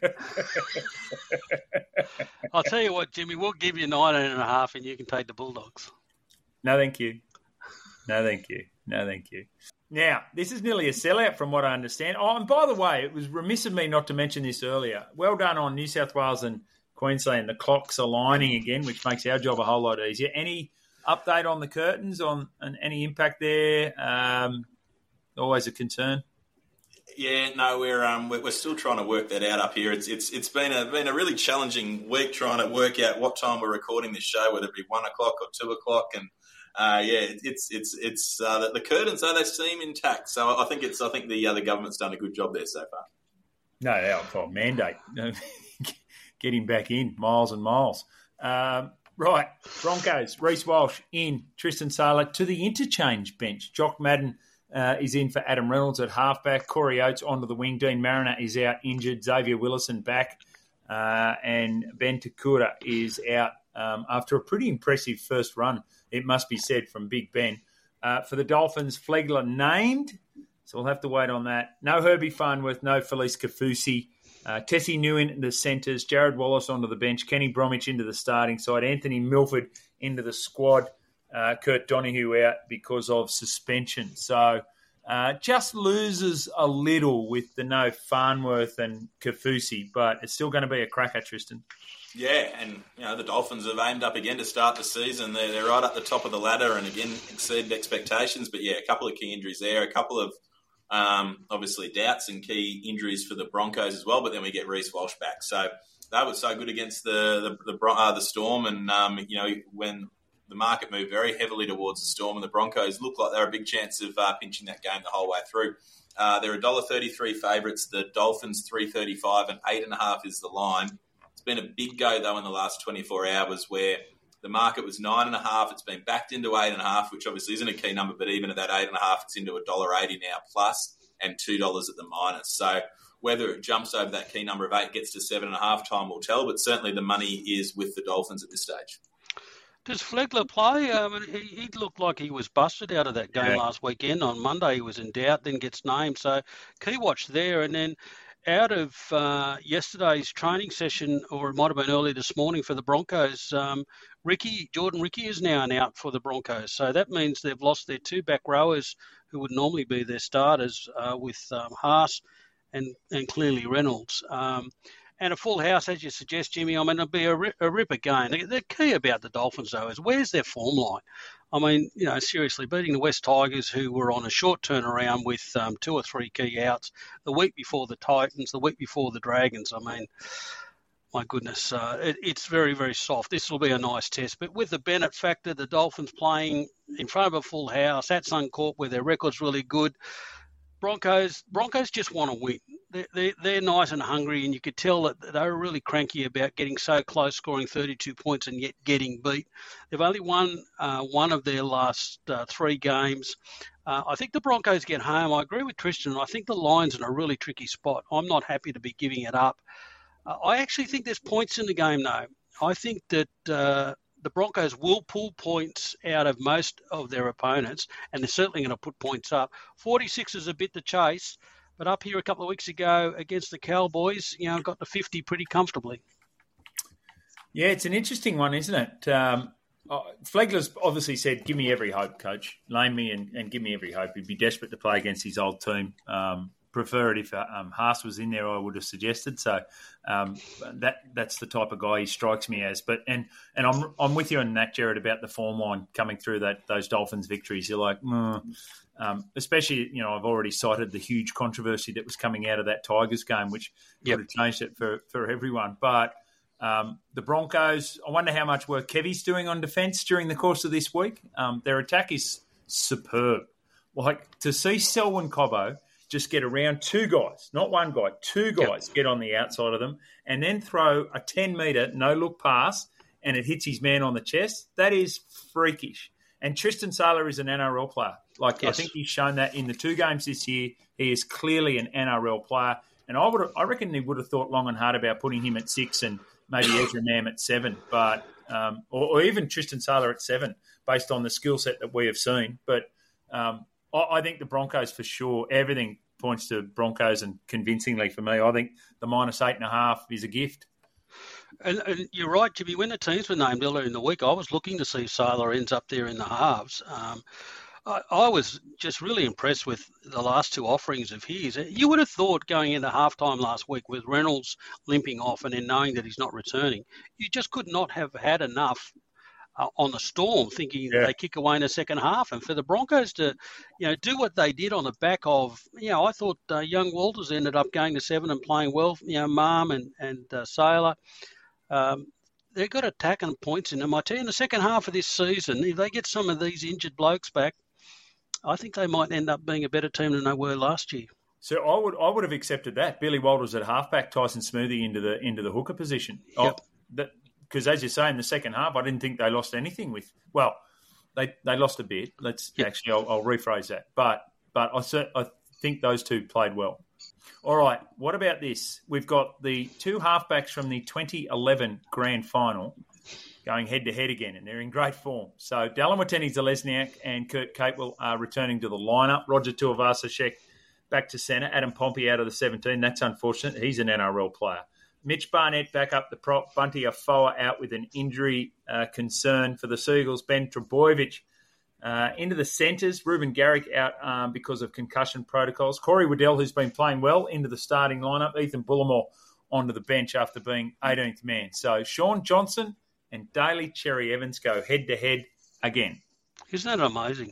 I'll tell you what, Jimmy, we'll give you nineteen and a half and you can take the Bulldogs. No, thank you. No, thank you. No, thank you. Now, this is nearly a sellout from what I understand. Oh, and by the way, it was remiss of me not to mention this earlier. Well done on New South Wales and Queensland. The clock's aligning again, which makes our job a whole lot easier. Any update on the curtains, on and any impact there? Um, always a concern. Yeah, no, we're um we're, we're still trying to work that out up here. It's it's it's been a been a really challenging week trying to work out what time we're recording this show, whether it be one o'clock or two o'clock, and uh, yeah, it's it's it's uh, the, the curtains though they seem intact. So I think it's I think the uh, the government's done a good job there so far. No, no, mandate. Get him back in, miles and miles. Um, right, Broncos, Reece Walsh in, Tristan Sailor to the interchange bench. Jock Madden uh, is in for Adam Reynolds at halfback. Corey Oates onto the wing. Dean Mariner is out injured. Xavier Willison back. Uh, and Ben Takura is out um, after a pretty impressive first run, it must be said, from Big Ben. Uh, for the Dolphins, Flegler named, so we'll have to wait on that. No Herbie Farnworth, no Felice Kafusi. Uh, Tessie Nguyen in the centres, Jared Wallace onto the bench, Kenny Bromwich into the starting side, Anthony Milford into the squad, uh, Kurt Donahue out because of suspension. So uh, just loses a little with the no Farnworth and Kafusi, but it's still going to be a cracker, Tristan. Yeah, and you know the Dolphins have aimed up again to start the season. They're, they're right at the top of the ladder and again exceeded expectations. But yeah, a couple of key injuries there, a couple of um, obviously doubts and key injuries for the Broncos as well. But then we get Reece Walsh back, so they were so good against the the the, uh, the Storm. And um, you know when the market moved very heavily towards the Storm, and the Broncos looked like they were a big chance of uh, pinching that game the whole way through. Uh, they're one dollar thirty-three favourites. The Dolphins three thirty-five, and eight and a half is the line. Been a big go though in the last twenty-four hours where the market was nine and a half. It's been backed into eight and a half, which obviously isn't a key number, but even at that eight and a half, it's into a dollar eighty now plus and two dollars at the minus. So whether it jumps over that key number of eight, gets to seven and a half, time will tell. But certainly the money is with the Dolphins at this stage. Does Flegler play? I mean, he, he looked like he was busted out of that game yeah. last weekend. On Monday, he was in doubt, then gets named. So key watch there, and then. Out of uh, yesterday's training session, or it might have been early this morning for the Broncos, um, Ricky, Jordan Ricky is now out for the Broncos. So that means they've lost their two back rowers who would normally be their starters uh, with um, Haas and, and clearly Reynolds. Um, and a full house, as you suggest, Jimmy. I mean, it'll be a, rip, a rip again. The, the key about the Dolphins, though, is where's their form line? I mean, you know, seriously, beating the West Tigers, who were on a short turnaround with um, two or three key outs, the week before the Titans, the week before the Dragons. I mean, my goodness, uh, it, it's very, very soft. This will be a nice test. But with the Bennett factor, the Dolphins playing in front of a full house at Suncorp where their record's really good, Broncos Broncos just want to win. They're, they're, they're nice and hungry, and you could tell that they were really cranky about getting so close, scoring thirty-two points and yet getting beat. They've only won uh, one of their last uh, three games. Uh, I think the Broncos get home. I agree with Tristan. I think the line's in a really tricky spot. I'm not happy to be giving it up. Uh, I actually think there's points in the game, though. I think that uh, the Broncos will pull points out of most of their opponents, and they're certainly going to put points up. forty-six is a bit to chase, but up here a couple of weeks ago against the Cowboys, you know, got to fifty pretty comfortably. Yeah, it's an interesting one, isn't it? Um, Flegler's obviously said, give me every hope, coach. Lame me and, and give me every hope. He'd be desperate to play against his old team. Um, prefer it if um, Haas was in there, I would have suggested. So um, that that's the type of guy he strikes me as. But and and I'm I'm with you on that, Jared, about the form line coming through that those Dolphins victories. You're like, mm. um, especially, you know, I've already cited the huge controversy that was coming out of that Tigers game, which yep. would have changed it for, for everyone. But um, the Broncos, I wonder how much work Kevy's doing on defence during the course of this week. Um, their attack is superb. Like, to see Selwyn Cobbo just get around two guys, not one guy, two guys yep. get on the outside of them and then throw a ten-metre no-look pass and it hits his man on the chest. That is freakish. And Tristan Sailor is an N R L player. Like yes. I think he's shown that in the two games this year. He is clearly an N R L player. And I would, I reckon he would have thought long and hard about putting him at six and maybe Ezra Mam at seven, but um, or, or even Tristan Sailor at seven based on the skill set that we have seen. But um, I, I think the Broncos for sure. Everything points to Broncos, and convincingly for me. I think the minus eight and a half is a gift. And, and you're right, Jimmy. When the teams were named earlier in the week, I was looking to see if Sailor ends up there in the halves. Um, I, I was just really impressed with the last two offerings of his. You would have thought going into halftime last week with Reynolds limping off and then knowing that he's not returning, you just could not have had enough uh, on the Storm thinking Yeah. they kick away in the second half. And for the Broncos to, you know, do what they did on the back of, you know, I thought uh, young Walters ended up going to seven and playing well, you know, Marm and, and uh, Sailor. Um, they've got attacking points in them. I tell you, in the second half of this season, if they get some of these injured blokes back, I think they might end up being a better team than they were last year. So I would I would have accepted that. Billy Walters at halfback, Tyson Smoothie into the into the hooker position. Yep. Because as you say, in the second half, I didn't think they lost anything with. Well, they they lost a bit. Let's Yep. actually I'll, I'll rephrase that. But but I cer- I think those two played well. All right. What about this? We've got the two halfbacks from the twenty eleven Grand Final going head-to-head again, and they're in great form. So Dallin Watene-Zelezniak and Kurt Capewell are returning to the lineup. Roger Tuivasa-Sheck back to centre. Adam Pompey out of the seventeen. That's unfortunate. He's an N R L player. Mitch Barnett back up the prop. Bunty Afoa out with an injury uh, concern for the Seagulls. Ben Trbojevic uh, into the centres. Ruben Garrick out um, because of concussion protocols. Corey Waddell, who's been playing well, into the starting lineup. Ethan Bullimore onto the bench after being eighteenth man. So Sean Johnson and Daly Cherry Evans go head-to-head again. Isn't that amazing?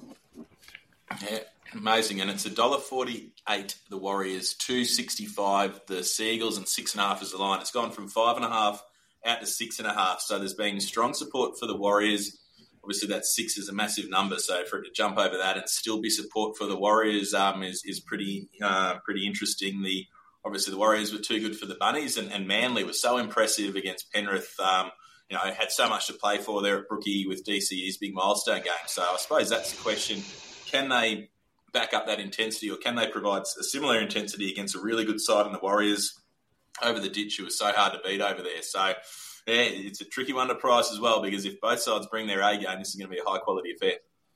Yeah, amazing. And it's one dollar forty-eight, the Warriors, two sixty-five, the Seagulls, and six and a half is the line. It's gone from five and a half out to six and a half. So there's been strong support for the Warriors. Obviously, that six is a massive number. So for it to jump over that and still be support for the Warriors um, is is pretty uh, pretty interesting. The Obviously, the Warriors were too good for the Bunnies, and, and Manly was so impressive against Penrith. Um, you know, had so much to play for there at Brookie with D C U's big milestone game. So I suppose that's the question. Can they back up that intensity, or can they provide a similar intensity against a really good side in the Warriors over the ditch, who was so hard to beat over there? So, yeah, it's a tricky one to price as well, because if both sides bring their A game, this is going to be a high-quality affair.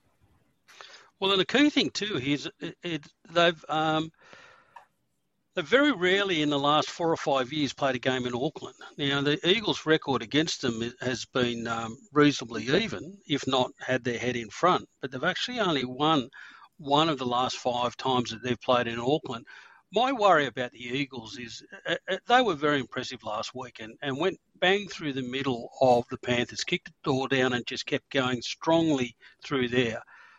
Well, and the key thing, too, is it, it, they've... Um, They've very rarely in the last four or five years played a game in Auckland. Now, the Eagles' record against them has been um, reasonably even, if not had their head in front. But they've actually only won one of the last five times that they've played in Auckland. My worry about the Eagles is uh, they were very impressive last week and, and went bang through the middle of the Panthers, kicked the door down and just kept going strongly through there.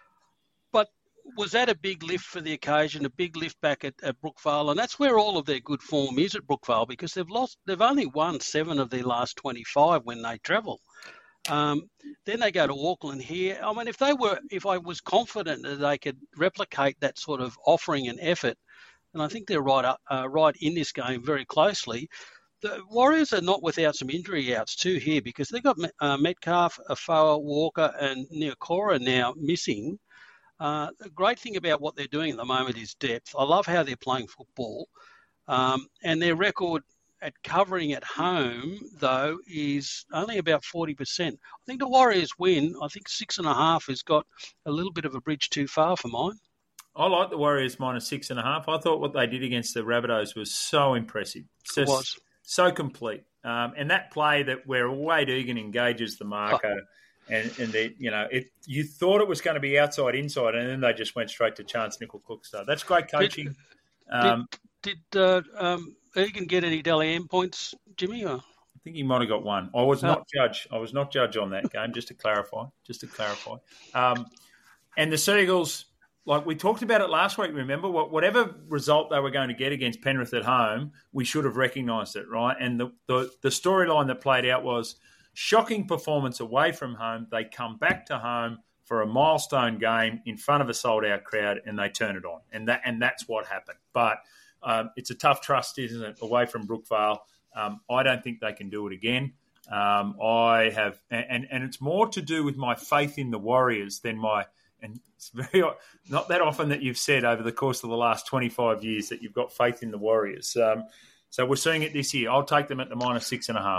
But was that a big lift for the occasion, a big lift back at, at Brookvale? And that's where all of their good form is at Brookvale, because they've lost, they've only won seven of their last twenty-five when they travel. Um, then they go to Auckland here. I mean, if they were, if I was confident that they could replicate that sort of offering and effort, and I think they're right up, uh, right in this game very closely. The Warriors are not without some injury outs too here, because they've got uh, Metcalf, Afoa, Walker, and Neokora now missing. Uh, the great thing about what they're doing at the moment is depth. I love how they're playing football. Um, and their record at covering at home, though, is only about forty percent. I think the Warriors win. I think six and a half has got a little bit of a bridge too far for mine. I like the Warriors minus six and a half. I thought what they did against the Rabbitohs was so impressive. Just It was. So complete. Um, and that play that where Wade Egan engages the marker, oh. and, and they, you know, it, you thought it was going to be outside, inside, and then they just went straight to Chance Nickel-Cook. So that's great coaching. Did, um, did, did uh, um, Egan get any Dally M points, Jimmy? Or? I think he might have got one. I was not oh. judge. I was not judge on that game, just to clarify. Just to clarify. Um, and the Seagulls, like we talked about it last week, remember? Whatever result they were going to get against Penrith at home, we should have recognised it, right? And the, the, the storyline that played out was shocking performance away from home. They come back to home for a milestone game in front of a sold-out crowd, and they turn it on. And that and that's what happened. But um, it's a tough trust, isn't it, away from Brookvale. Um, I don't think they can do it again. Um, I have, and, and it's more to do with my faith in the Warriors than my, and it's very not that often that you've said over the course of the last twenty-five years that you've got faith in the Warriors. Um, so we're seeing it this year. I'll take them at the minus six and a half.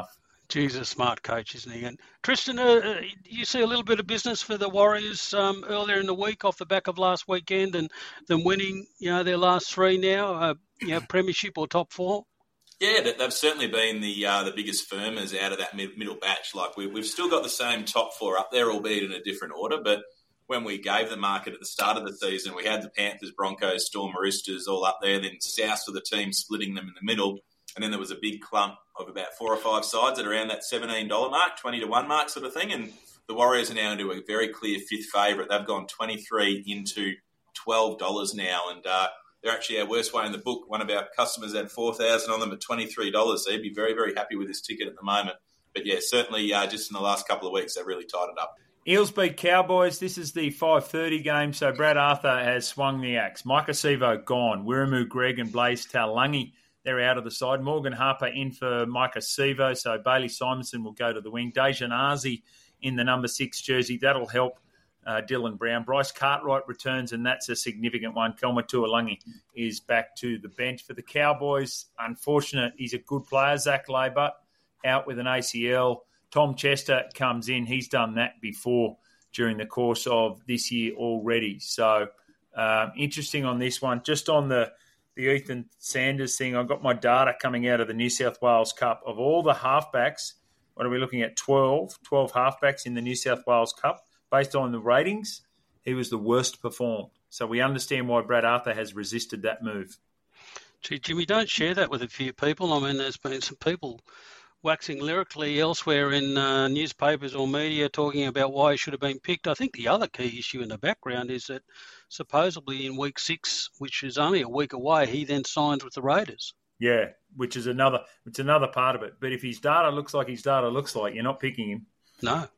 Jesus, smart coach, isn't he? And Tristan, uh, you see a little bit of business for the Warriors um, earlier in the week off the back of last weekend, and them winning, you know, their last three now, uh, you know, premiership or top four. Yeah, they've certainly been the uh, the biggest firmers out of that mid- middle batch. Like we, we've still got the same top four up there, albeit in a different order. But when we gave the market at the start of the season, we had the Panthers, Broncos, Storm, Roosters all up there. Then South for the team, splitting them in the middle. And then there was a big clump of about four or five sides at around that seventeen dollars mark, twenty to one mark sort of thing. And the Warriors are now into a very clear fifth favourite. They've gone twenty-three into twelve dollars now. And uh, they're actually our worst way in the book. One of our customers had four thousand dollars on them at twenty-three dollars. So he'd be very, very happy with this ticket at the moment. But, yeah, certainly uh, just in the last couple of weeks, they've really tightened up. Eels beat Cowboys. This is the five thirty game, so Brad Arthur has swung the axe. Mike Acevo gone. Wiramu Greg and Blaise Taulagi, they're out of the side. Morgan Harper in for Mike Acevo, so Bailey Simonson will go to the wing. Dejan Arce in the number six jersey. That'll help uh, Dylan Brown. Bryce Cartwright returns, and that's a significant one. Kelma Tuolangi is back to the bench for the Cowboys. Unfortunate, he's a good player. Zach Laybutt out with an A C L. Tom Chester comes in. He's done that before during the course of this year already. So um, interesting on this one. Just on the the Ethan Sanders thing, I've got my data coming out of the New South Wales Cup. Of all the halfbacks, what are we looking at? twelve, twelve halfbacks in the New South Wales Cup. Based on the ratings, he was the worst performed. So we understand why Brad Arthur has resisted that move. Gee, Jimmy, don't share that with a few people. I mean, there's been some people waxing lyrically elsewhere in uh, newspapers or media talking about why he should have been picked. I think the other key issue in the background is that supposedly in week six, which is only a week away, he then signs with the Raiders. Yeah, which is another it's another part of it. But if his data looks like his data looks like, you're not picking him. No.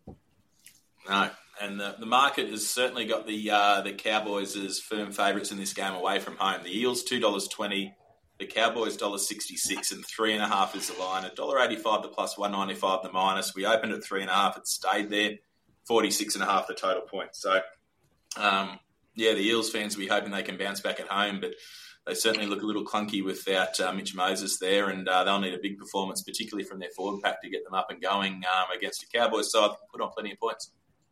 No. And the, the market has certainly got the uh, the Cowboys as firm favourites in this game away from home. The Eels, two dollars twenty. The Cowboys, one dollar sixty-six, and three and a half is the line. one dollar eighty-five the plus, one ninety-five the minus. We opened at three and a half. It stayed there. forty-six and a half the total points. So, um, yeah, the Eels fans will be hoping they can bounce back at home, but they certainly look a little clunky without uh, Mitch Moses there, and uh, they'll need a big performance, particularly from their forward pack, to get them up and going um, against the Cowboys side. Put on plenty of points.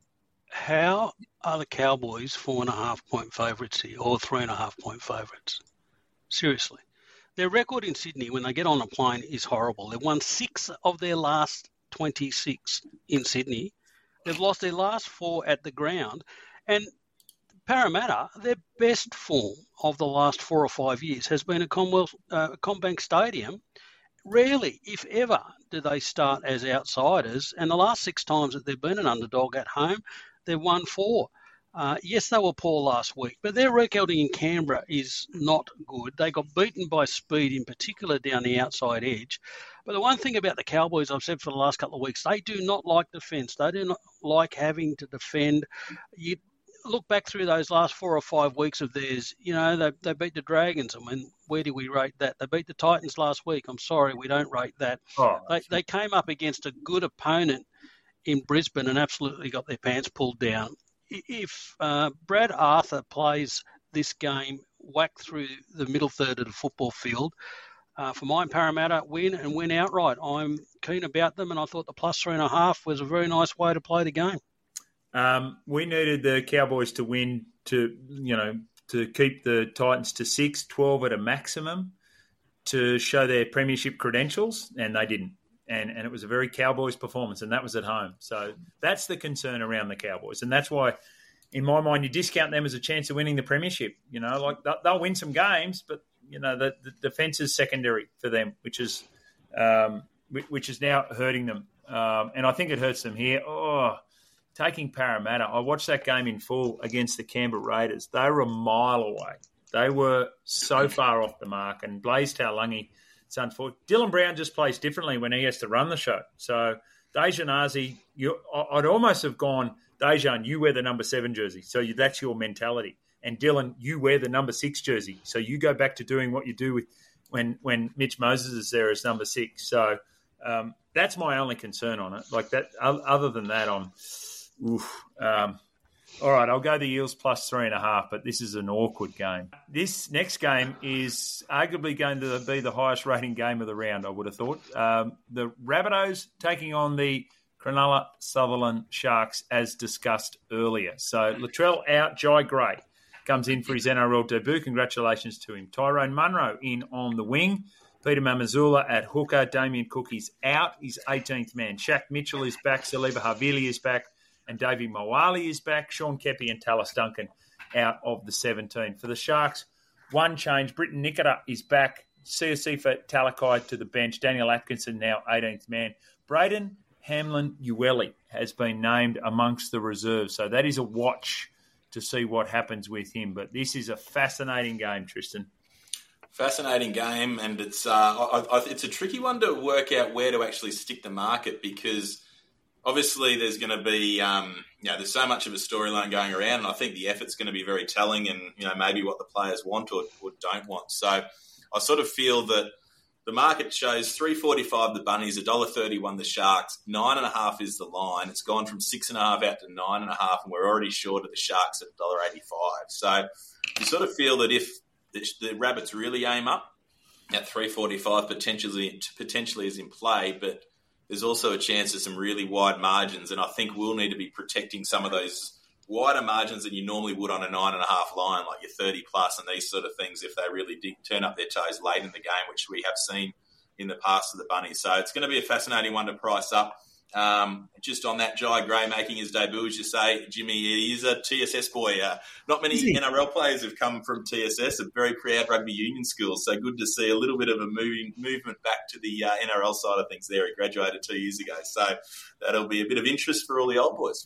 How are the Cowboys four and a half point favourites here, or three and a half point favourites? Seriously. Their record in Sydney when they get on a plane is horrible. They've won six of their last twenty-six in Sydney. They've lost their last four at the ground. And Parramatta, their best form of the last four or five years has been at Commonwealth, uh, CommBank Stadium. Rarely, if ever, do they start as outsiders. And the last six times that they've been an underdog at home, they've won four. Uh, yes, they were poor last week, but their record in Canberra is not good. They got beaten by speed, in particular down the outside edge. But the one thing about the Cowboys, I've said for the last couple of weeks, they do not like defence. They do not like having to defend. You look back through those last four or five weeks of theirs, you know, they, they beat the Dragons. I mean, where do we rate that? They beat the Titans last week. I'm sorry, we don't rate that. Oh, they, they came up against a good opponent in Brisbane and absolutely got their pants pulled down. If uh, Brad Arthur plays this game whack through the middle third of the football field, uh, for mine, Parramatta win and win outright. I'm keen about them, and I thought the plus three and a half was a very nice way to play the game. Um, we needed the Cowboys to win to, you know, to keep the Titans to six, twelve at a maximum to show their premiership credentials, and they didn't. And and it was a very Cowboys performance, and that was at home. So that's the concern around the Cowboys. And that's why, in my mind, you discount them as a chance of winning the premiership. You know, like they'll win some games, but, you know, the, the defence is secondary for them, which is um, which is now hurting them. Um, and I think it hurts them here. Oh, taking Parramatta. I watched that game in full against the Canberra Raiders. They were a mile away. They were so far off the mark. And Blaise Taulagi, it's unfortunate. Dylan Brown just plays differently when he has to run the show. So Dejan Arce, you, I'd almost have gone, Dejan, you wear the number seven jersey. So you, that's your mentality. And Dylan, you wear the number six jersey. So you go back to doing what you do with when when Mitch Moses is there as number six. So um, that's my only concern on it. Like that. Other than that, I'm, oof, um, All right, I'll go the Eels plus three and a half, but this is an awkward game. This next game is arguably going to be the highest rating game of the round, I would have thought. Um, the Rabbitohs taking on the Cronulla Sutherland Sharks, as discussed earlier. So Latrell out, Jai Gray comes in for his N R L debut. Congratulations to him. Tyrone Munro in on the wing. Peter Mamazula at hooker. Damien Cook is out, his eighteenth man. Shaq Mitchell is back. Saliba Havili is back. And Davey Moali is back. Sean Kepi and Tallis Duncan out of the seventeen. For the Sharks, one change. Britton Nikora is back. Siosifa Talakai to the bench. Daniel Atkinson now eighteenth man. Braden Hamlin-Uele has been named amongst the reserves. So that is a watch to see what happens with him. But this is a fascinating game, Tristan. Fascinating game, and it's uh, I, I, it's a tricky one to work out where to actually stick the market, because obviously there's going to be um, you know, there's so much of a storyline going around, and I think the effort's going to be very telling, and you know, maybe what the players want or, or don't want. So I sort of feel that the market shows three forty-five the Bunnies, one dollar thirty-one the Sharks, nine and a half is the line. It's gone from six and a half out to nine and a half, and we're already short of the Sharks at one dollar eighty-five. So you sort of feel that if the, the Rabbits really aim up, at three forty-five potentially potentially is in play, but there's also a chance of some really wide margins, and I think we'll need to be protecting some of those wider margins than you normally would on a nine and a half line, like your thirty plus and these sort of things, if they really dig, turn up their toes late in the game, which we have seen in the past of the Bunnies. So it's going to be a fascinating one to price up. Um, just on that, Jai Gray making his debut, as you say, Jimmy, he is a T S S boy. Uh, not many N R L players have come from T S S, a very proud rugby union school. So good to see a little bit of a moving, movement back to the uh, N R L side of things there. He graduated two years ago. So that'll be a bit of interest for all the old boys.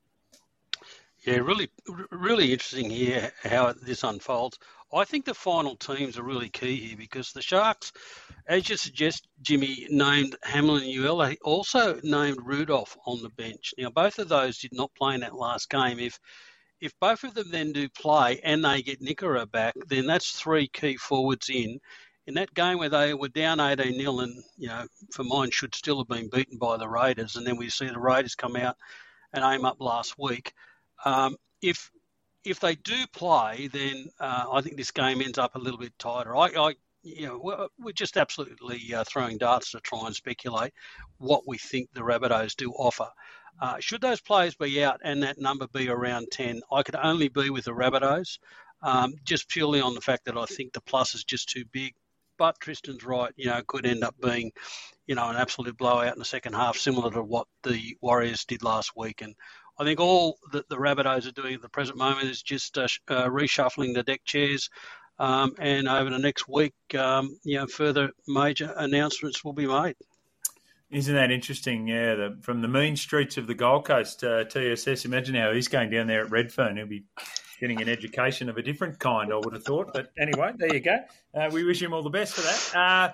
Yeah, really, really interesting here how this unfolds. I think the final teams are really key here, because the Sharks, as you suggest, Jimmy, named Hamlin-Uele, also named Rudolph on the bench. Now, both of those did not play in that last game. If if both of them then do play and they get Nikora back, then that's three key forwards in. In that game where they were down eighteen nil and, you know, for mine should still have been beaten by the Raiders, and then we see the Raiders come out and aim up last week. Um, if if they do play, then uh, I think this game ends up a little bit tighter. I, I you know, we're, we're just absolutely uh, throwing darts to try and speculate what we think the Rabbitohs do offer. Uh, should those players be out and that number be around ten, I could only be with the Rabbitohs, um, just purely on the fact that I think the plus is just too big. But Tristan's right, you know, it could end up being, you know, an absolute blowout in the second half, similar to what the Warriors did last week. And I think all that the Rabbitohs are doing at the present moment is just uh, uh, reshuffling the deck chairs, um, and over the next week, um, you know, further major announcements will be made. Isn't that interesting? Yeah, the, from the mean streets of the Gold Coast, uh, T S S, imagine how he's going down there at Redfern. He'll be getting an education of a different kind, I would have thought. But anyway, there you go. Uh, we wish him all the best for that. Uh,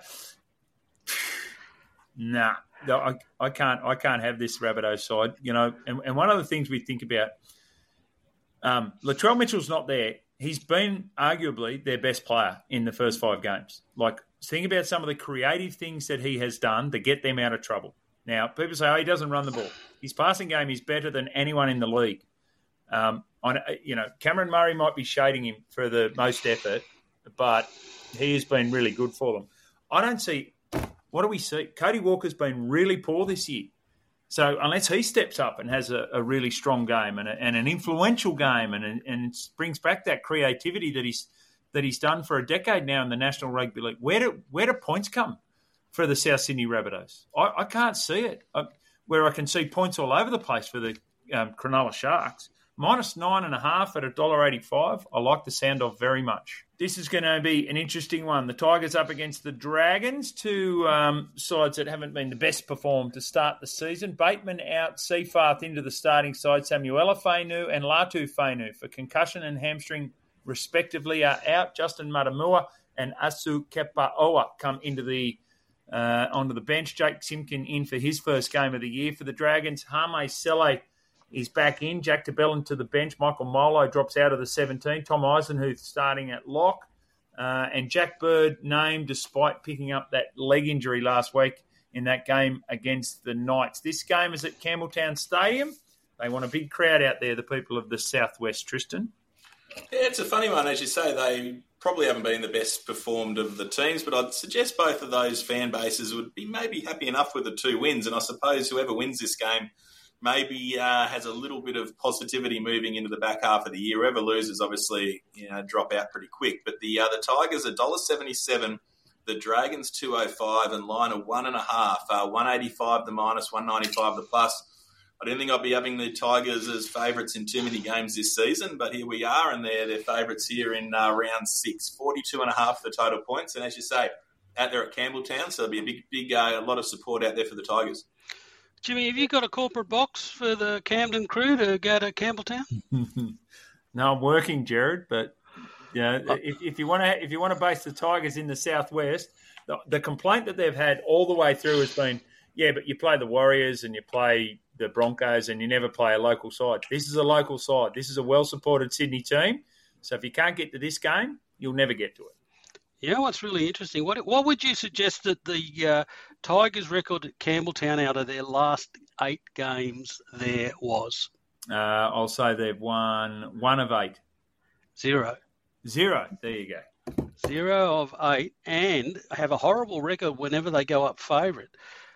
nah. No, I, I can't. I can't have this Rabbitoh side, you know. And, and one of the things we think about, um, Latrell Mitchell's not there. He's been arguably their best player in the first five games. Like, think about some of the creative things that he has done to get them out of trouble. Now, people say, "Oh, he doesn't run the ball." His passing game is better than anyone in the league. Um, on, you know, Cameron Murray might be shading him for the most effort, but he has been really good for them. I don't see. What do we see? Cody Walker's been really poor this year. So unless he steps up and has a, a really strong game and, a, and an influential game and, and brings back that creativity that he's that he's done for a decade now in the National Rugby League, where do where do points come for the South Sydney Rabbitohs? I, I can't see it. I, where I can see points all over the place for the um, Cronulla Sharks. Minus nine and a half at one dollar eighty-five. I like the sound of very much. This is going to be an interesting one. The Tigers up against the Dragons, two um, sides that haven't been the best performed to start the season. Bateman out, Seafarth into the starting side. Samuela Fainu and Latu Fainu for concussion and hamstring respectively are out. Justin Matamua and Asu Kepaoa come into the uh, onto the bench. Jake Simkin in for his first game of the year for the Dragons. Hame Sele is back in. Jack DeBellin to the bench. Michael Molo drops out of the seventeen. Tom Eisenhuth starting at lock. Uh, and Jack Bird named despite picking up that leg injury last week in that game against the Knights. This game is at Campbelltown Stadium. They want a big crowd out there, the people of the Southwest, Tristan. Yeah, it's a funny one. As you say, they probably haven't been the best performed of the teams, but I'd suggest both of those fan bases would be maybe happy enough with the two wins. And I suppose whoever wins this game maybe uh, has a little bit of positivity moving into the back half of the year. Whoever loses, obviously, you know, drop out pretty quick. But the uh, the Tigers are one dollar seventy-seven, the Dragons two oh five, and line of one and a half, uh, one eighty-five the minus, one ninety-five the plus. I didn't think I'd be having the Tigers as favourites in too many games this season, but here we are, and they're, they're favourites here in uh, round six, forty-two and a half for total points. And as you say, out there at Campbelltown, so there'll be a big, big, uh, a lot of support out there for the Tigers. Jimmy, have you got a corporate box for the Camden crew to go to Campbelltown? No, I'm working, Jared, but you know, if, if you want to, if you want to base the Tigers in the Southwest, the, the complaint that they've had all the way through has been, yeah, but you play the Warriors and you play the Broncos and you never play a local side. This is a local side. This is a well-supported Sydney team. So if you can't get to this game, you'll never get to it. You know what's really interesting? What what would you suggest that the uh, Tigers' record at Campbelltown out of their last eight games there was? Uh, I'll say they've won one of eight. Zero. Zero. There you go. Zero of eight, and have a horrible record whenever they go up favourite.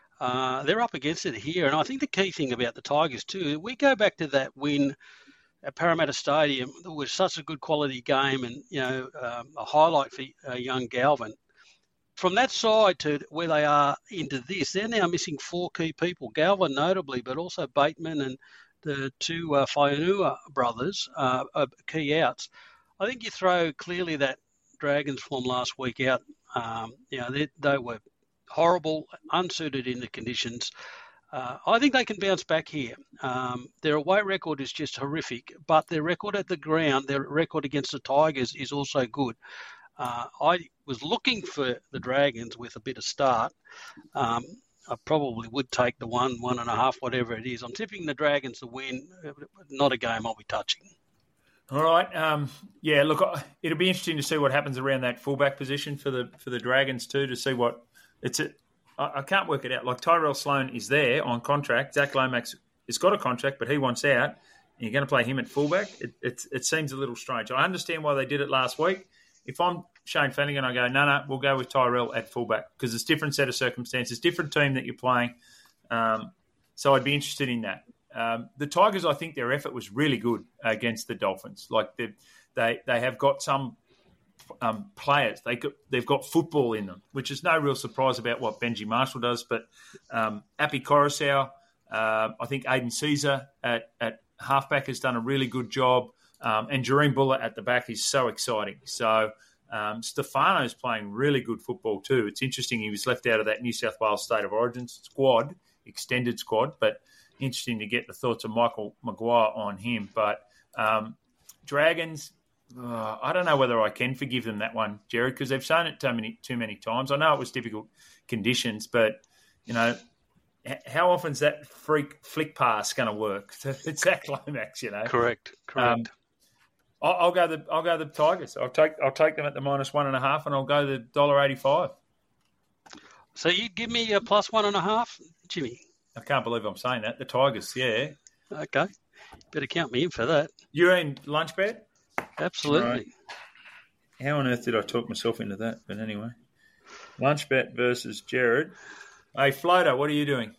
Uh, they're up against it here, and I think the key thing about the Tigers too, we go back to that win at Parramatta Stadium. It was such a good quality game, and you know um, a highlight for uh, young Galvin. From that side to where they are into this, they're now missing four key people. Galvin notably, but also Bateman and the two uh, Fainua brothers uh, are key outs. I think you throw clearly that Dragons form last week out. Um, you know they, they were horrible, unsuited in the conditions. Uh, I think they can bounce back here. Um, their away record is just horrific, but their record at the ground, their record against the Tigers is also good. Uh, I was looking for the Dragons with a bit of start. Um, I probably would take the one, one and a half, whatever it is. I'm tipping the Dragons to win. Not a game I'll be touching. All right. Um, yeah, look, it'll be interesting to see what happens around that fullback position for the for the Dragons too, to see what it's a, I can't work it out. Like Tyrell Sloan is there on contract. Zach Lomax has got a contract, but he wants out. And you're going to play him at fullback? It, it, it seems a little strange. I understand why they did it last week. If I'm Shane Flanagan, I go, no, no, we'll go with Tyrell at fullback because it's a different set of circumstances, different team that you're playing. Um, so I'd be interested in that. Um, the Tigers, I think their effort was really good against the Dolphins. Like they they they have got some Um, players. They got, they've got football in them, which is no real surprise about what Benji Marshall does. But um, Api Coruscant, uh, I think Aiden Caesar at, at halfback has done a really good job. Um, and Jareem Buller at the back is so exciting. So um, Stefano's playing really good football too. It's interesting he was left out of that New South Wales State of Origin squad, extended squad, but interesting to get the thoughts of Michael Maguire on him. But um, Dragons... Uh, I don't know whether I can forgive them that one, Jared, because they've shown it too many too many times. I know it was difficult conditions, but you know, h- how often is that freak flick pass going to work? It's Zach Lomax, you know. Correct, correct. Um, I'll, I'll go the I'll go the Tigers. I'll take I'll take them at the minus one and a half, and I'll go the dollar eighty five. So you give me a plus one and a half, Jimmy? I can't believe I'm saying that. The Tigers, yeah. Okay, better count me in for that. You're in lunch bet. Absolutely. Right. How on earth did I talk myself into that? But anyway, lunch bet versus Jared. Hey, Floater, what are you doing?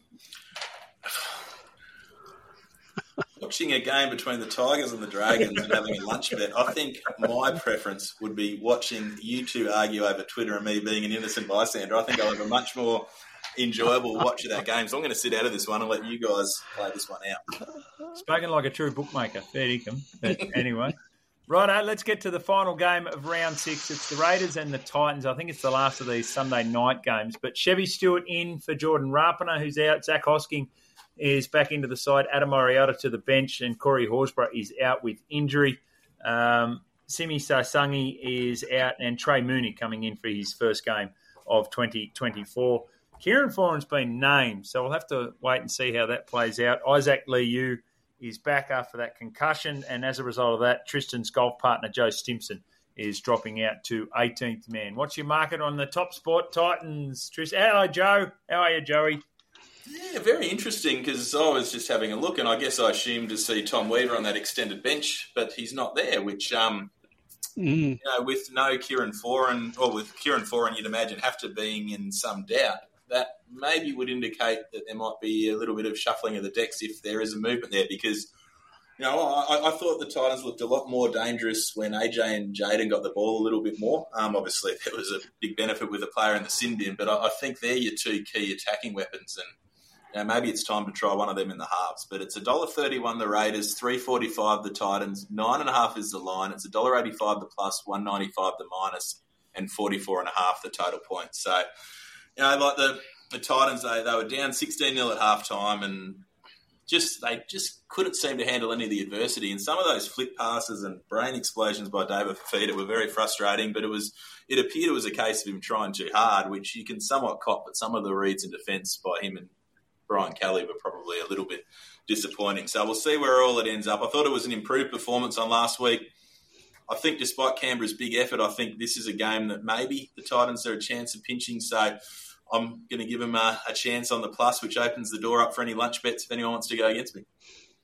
Watching a game between the Tigers and the Dragons and having a lunch bet. I think my preference would be watching you two argue over Twitter and me being an innocent bystander. I think I'll have a much more enjoyable watch of that game. So I'm going to sit out of this one and let you guys play this one out. Spoken like a true bookmaker. Fair dinkum. But anyway. Righto, let's get to the final game of round six. It's the Raiders and the Titans. I think it's the last of these Sunday night games. But Chevy Stewart in for Jordan Rapana, who's out. Zach Hosking is back into the side. Adam Mariota to the bench. And Corey Horsburgh is out with injury. Um, Simi Sasangi is out. And Trey Mooney coming in for his first game of twenty twenty-four. Kieran Foran's been named, so we'll have to wait and see how that plays out. Isaac Liu is back after that concussion, and as a result of that, Tristan's golf partner, Joe Stimson, is dropping out to eighteenth man. What's your market on the top sport, Titans? Tristan? Hello, Joe. How are you, Joey? Yeah, Yeah, very interesting because I was just having a look and I guess I assumed to see Tom Weaver on that extended bench, but he's not there, which, um, mm. you know, with no Kieran Foran, or with Kieran Foran, you'd imagine have to being in some doubt. That maybe would indicate that there might be a little bit of shuffling of the decks if there is a movement there because, you know, I, I thought the Titans looked a lot more dangerous when A J and Jaden got the ball a little bit more. Um, obviously, there was a big benefit with a player in the sin bin, but I, I think they're your two key attacking weapons and, you know, maybe it's time to try one of them in the halves. But it's one dollar thirty-one the Raiders, three forty-five the Titans, nine and a half is the line. It's one dollar eighty-five the plus, one ninety-five the minus, and forty-four and a half the total points. So, you know, like the, the Titans, they, they were down sixteen nil at halftime and just they just couldn't seem to handle any of the adversity. And some of those flick passes and brain explosions by David Fifita were very frustrating, but it was it appeared it was a case of him trying too hard, which you can somewhat cop, but some of the reads in defence by him and Brian Kelly were probably a little bit disappointing. So we'll see where all it ends up. I thought it was an improved performance on last week. I think despite Canberra's big effort, I think this is a game that maybe the Titans are a chance of pinching. So I'm going to give them a, a chance on the plus, which opens the door up for any lunch bets if anyone wants to go against me.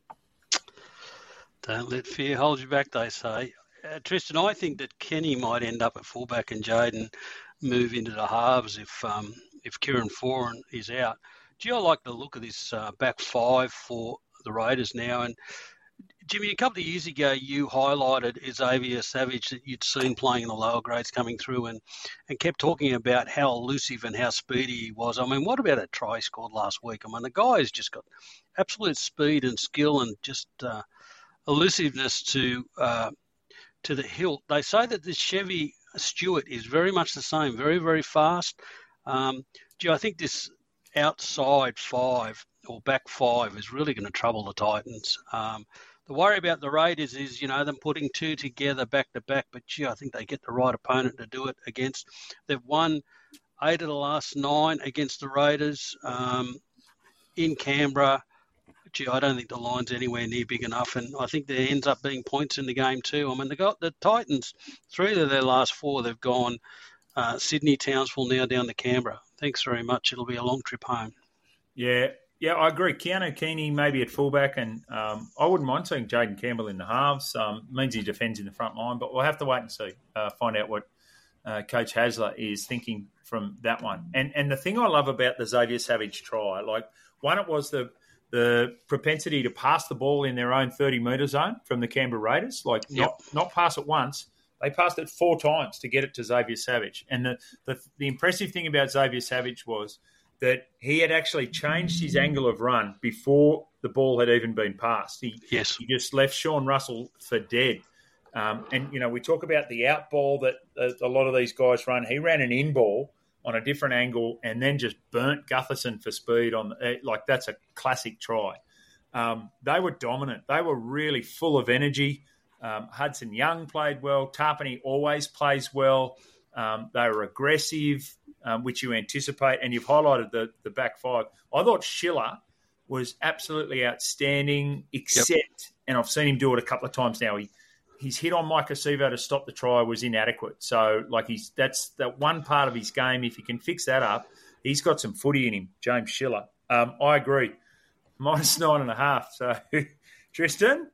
Don't let fear hold you back, they say. Uh, Tristan, I think that Kenny might end up at fullback and Jaden move into the halves if um, if Kieran Foran is out. Gee, I like the look of this uh, back five for the Raiders now. And Jimmy, a couple of years ago, you highlighted Xavier Savage that you'd seen playing in the lower grades coming through and, and kept talking about how elusive and how speedy he was. I mean, what about that try he scored last week? I mean, the guy has just got absolute speed and skill and just uh, elusiveness to uh, to the hilt. They say that this Chevy Stewart is very much the same, very, very fast. Um, gee, I think this outside five or back five is really going to trouble the Titans. Um, the worry about the Raiders is, you know, them putting two together back to back, but gee, I think they get the right opponent to do it against. They've won eight of the last nine against the Raiders um, in Canberra. Gee, I don't think the line's anywhere near big enough, and I think there ends up being points in the game too. I mean, they got the Titans, three of their last four, they've gone uh, Sydney, Townsville, now down to Canberra. Thanks very much. It'll be a long trip home. Yeah, yeah, I agree. Keanu Keeney maybe at fullback, and um, I wouldn't mind seeing Jaden Campbell in the halves. Um, means he defends in the front line, but we'll have to wait and see, uh, find out what uh, Coach Hasler is thinking from that one. And and the thing I love about the Xavier Savage try, like one, it was the the propensity to pass the ball in their own thirty-metre zone from the Canberra Raiders, like yep. not not pass it once. They passed it four times to get it to Xavier Savage. And the, the the impressive thing about Xavier Savage was that he had actually changed his angle of run before the ball had even been passed. He, yes. he just left Sean Russell for dead. Um, and, you know, we talk about the out ball that uh, a lot of these guys run. He ran an in ball on a different angle and then just burnt Gutherson for speed. on uh, Like, that's a classic try. Um, they were dominant. They were really full of energy. Um, Hudson Young played well. Tarpany always plays well. Um, they were aggressive, um, which you anticipate, and you've highlighted the, the back five. I thought Schiller was absolutely outstanding, except, yep. and I've seen him do it a couple of times now, he, his hit on Mike Acevo to stop the try was inadequate. So, like, he's that's that one part of his game. If he can fix that up, he's got some footy in him, James Schiller. Um, I agree. Minus nine and a half. So, Tristan?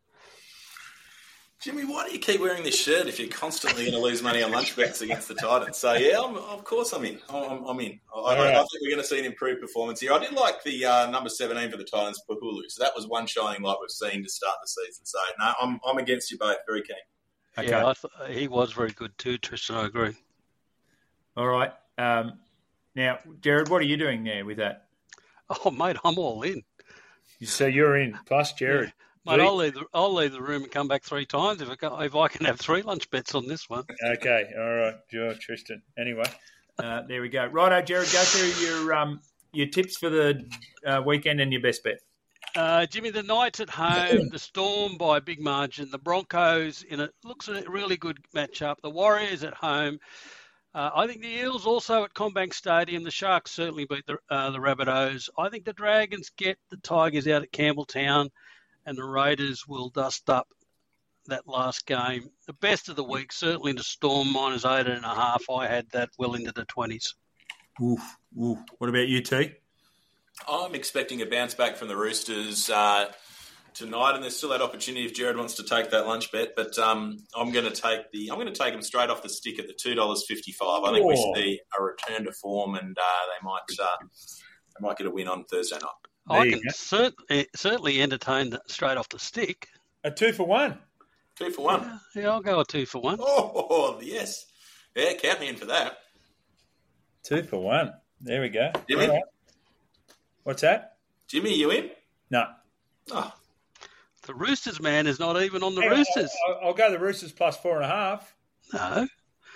Jimmy, why do you keep wearing this shirt if you're constantly going to lose money on lunch bets against the Titans? So, yeah, I'm, of course I'm in. I'm, I'm in. I, I, I think we're going to see an improved performance here. I did like the uh, number seventeen for the Titans, Pahulu. So that was one shining light we've seen to start the season. So, no, I'm I'm against you both. Very keen. Okay. Yeah, I th- he was very good too, Tristan. I agree. All right. Um, now, Jared, what are you doing there with that? Oh, mate, I'm all in. So you're in, plus Jared. Yeah. Mate, I'll leave, the, I'll leave the room and come back three times if I, can, if I can have three lunch bets on this one. Okay, all right, sure, Tristan. Anyway, uh, there we go. Righto, Jared, go through your um, your tips for the uh, weekend and your best bet. Uh, Jimmy, the Knights at home, the Storm by a big margin, the Broncos in a looks a really good matchup, the Warriors at home. Uh, I think the Eels also at Combank Stadium. The Sharks certainly beat the, uh, the Rabbitohs. I think the Dragons get the Tigers out at Campbelltown. And the Raiders will dust up that last game. The best of the week, certainly the Storm, minus eight and a half. I had that well into the twenties. Oof, oof. What about you, T? I'm expecting a bounce back from the Roosters uh, tonight, and there's still that opportunity if Jared wants to take that lunch bet. But um, I'm going to take the I'm going to take them straight off the stick at the two dollars fifty-five. I think Oh. we see a return to form, and uh, they might uh, they might get a win on Thursday night. There I you can go. cert- eh, certainly entertain that straight off the stick. A two for one. Two for one. Yeah, yeah, I'll go a two for one. Oh yes, yeah, count me in for that. Two for one. There we go. Jimmy? All right. What's that? Jimmy, you in? No. Oh, The Roosters, man, is not even on the Hang on, Roosters. I'll, I'll go the Roosters plus four and a half. No.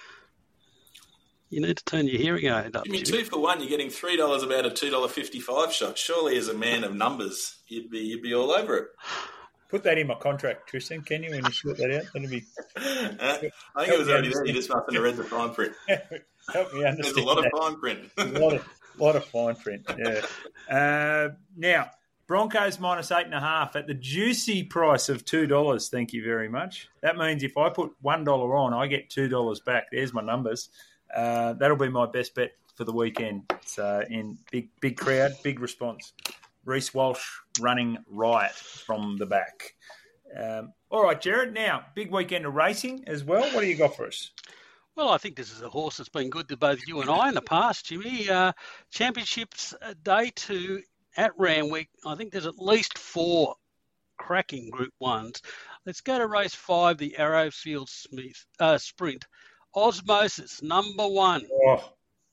You need to turn your hearing aid up, Jimmy, Jimmy. two for one. You're getting three dollars about a two dollar fifty-five shot. Surely, as a man of numbers, you'd be you'd be all over it. Put that in my contract, Tristan. Can you when you sort that out? That'd be Uh, I think it was already there. You just mustn't have read the fine print. help me understand. There's a lot of that. fine print. There's a lot of lot of fine print. Yeah. Uh, now Broncos minus eight and a half at the juicy price of two dollars. Thank you very much. That means if I put one dollar on, I get two dollars back. There's my numbers. Uh, that'll be my best bet for the weekend. So in big big crowd, big response. Reece Walsh running riot from the back. Um, all right, Jared. Now big weekend of racing as well. What do you got for us? Well, I think this is a horse that's been good to both you and I in the past, Jimmy. Uh, championships uh, day two at Randwick. I think there's at least four cracking Group Ones. Let's go to race five, the Arrowfield Smith uh, Sprint. Osmosis, number one. Oh,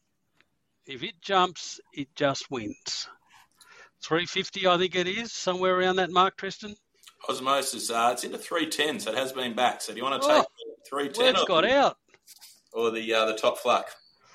If it jumps, it just wins. three fifty, I think it is, somewhere around that mark, Tristan. Osmosis, uh, it's into three ten, so it has been back. So do you want to Oh, take three ten Word's or, got out. or the uh, the top fluck?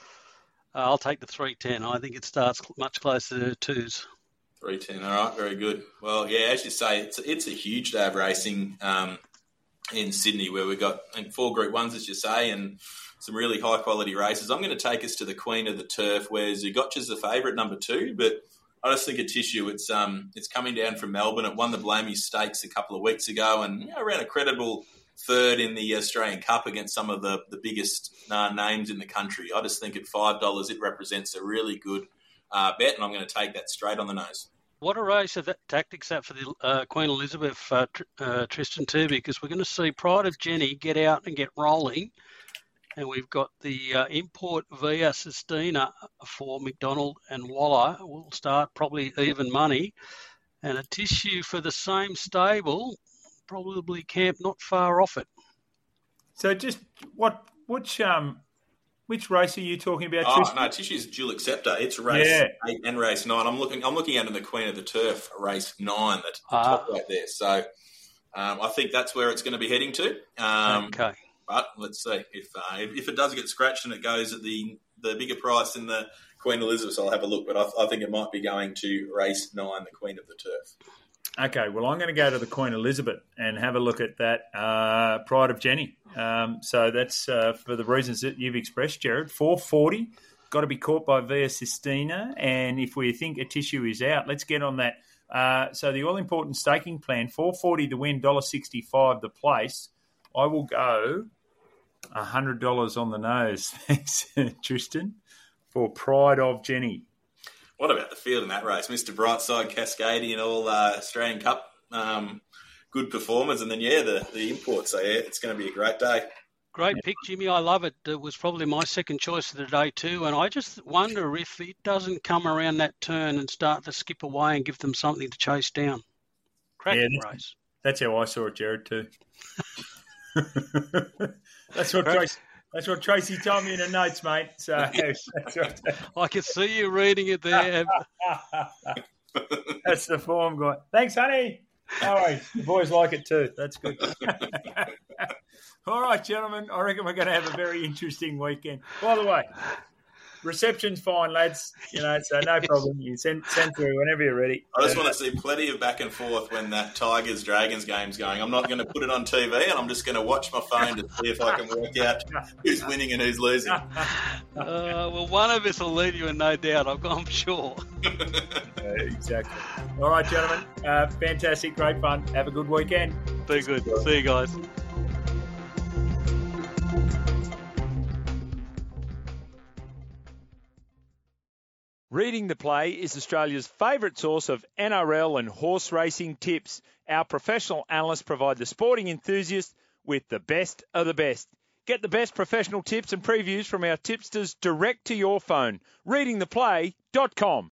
Uh, I'll take the three ten. I think it starts cl- much closer to twos. three ten, all right, very good. Well, yeah, as you say, it's it's a huge day of racing um, in Sydney where we've got I think, four Group Ones, as you say, and some really high-quality races. I'm going to take us to the Queen of the Turf, where Zugotcha's the favourite, number two, but I just think a tissue. It's um, it's coming down from Melbourne. It won the Blamey Stakes a couple of weeks ago and you know, ran a credible third in the Australian Cup against some of the, the biggest uh, names in the country. I just think at five dollars it represents a really good uh, bet, and I'm going to take that straight on the nose. What a race of that tactics that for the uh, Queen Elizabeth, uh, Tr- uh, Tristan, too, because we're going to see Pride of Jenny get out and get rolling. And we've got the uh, import via Sistina for McDonald and Waller. Will start probably even money. And a tissue for the same stable, probably camp not far off it. so just what which um which race are you talking about? Oh Tristan? no, Tissue's dual acceptor. It's race Yeah. eight and race nine. I'm looking. I'm looking at in the Queen of the Turf, race nine. That's the Ah. top right there. So um, I think that's where it's going to be heading to. Um, Okay. But let's see if, uh, if if it does get scratched and it goes at the the bigger price in the Queen Elizabeth, I'll have a look. But I, I think it might be going to race nine, the Queen of the Turf. Okay, well, I'm going to go to the Queen Elizabeth and have a look at that uh, Pride of Jenny. Um, so that's uh, for the reasons that you've expressed, Jared. four forty, got to be caught by Via Sistina. And if we think a tissue is out, let's get on that. Uh, so the all-important staking plan, four forty the win, one dollar sixty-five the place. I will go one hundred dollars on the nose, thanks, Tristan, for Pride of Jenny. What about the field in that race? Mister Brightside, Cascadian, all uh, Australian Cup um, good performers. And then, yeah, the, the imports. So, yeah, it's going to be a great day. Great pick, Jimmy. I love it. It was probably my second choice of the day too. And I just wonder if it doesn't come around that turn and start to skip away and give them something to chase down. Cracking Yeah, race. That's how I saw it, Jared, too. that's what Tracy, that's what Tracy told me in the notes, mate. So that's, what, I can see you reading it there. that's the form guy. Thanks, honey. All right, the boys like it too. That's good. All right, gentlemen. I reckon we're going to have a very interesting weekend. By the way, reception's fine, lads. You know, so no problem. You send send through whenever you're ready. I just want to see plenty of back and forth when that Tigers Dragons game's going. I'm not going to put it on T V, and I'm just going to watch my phone to see if I can work out who's winning and who's losing. Uh, well, one of us will lead you in no doubt, I'm sure. Uh, exactly. All right, gentlemen. Uh, fantastic, great fun. Have a good weekend. Be good. See you guys. Reading the Play is Australia's favourite source of N R L and horse racing tips. Our professional analysts provide the sporting enthusiast with the best of the best. Get the best professional tips and previews from our tipsters direct to your phone. reading the play dot com.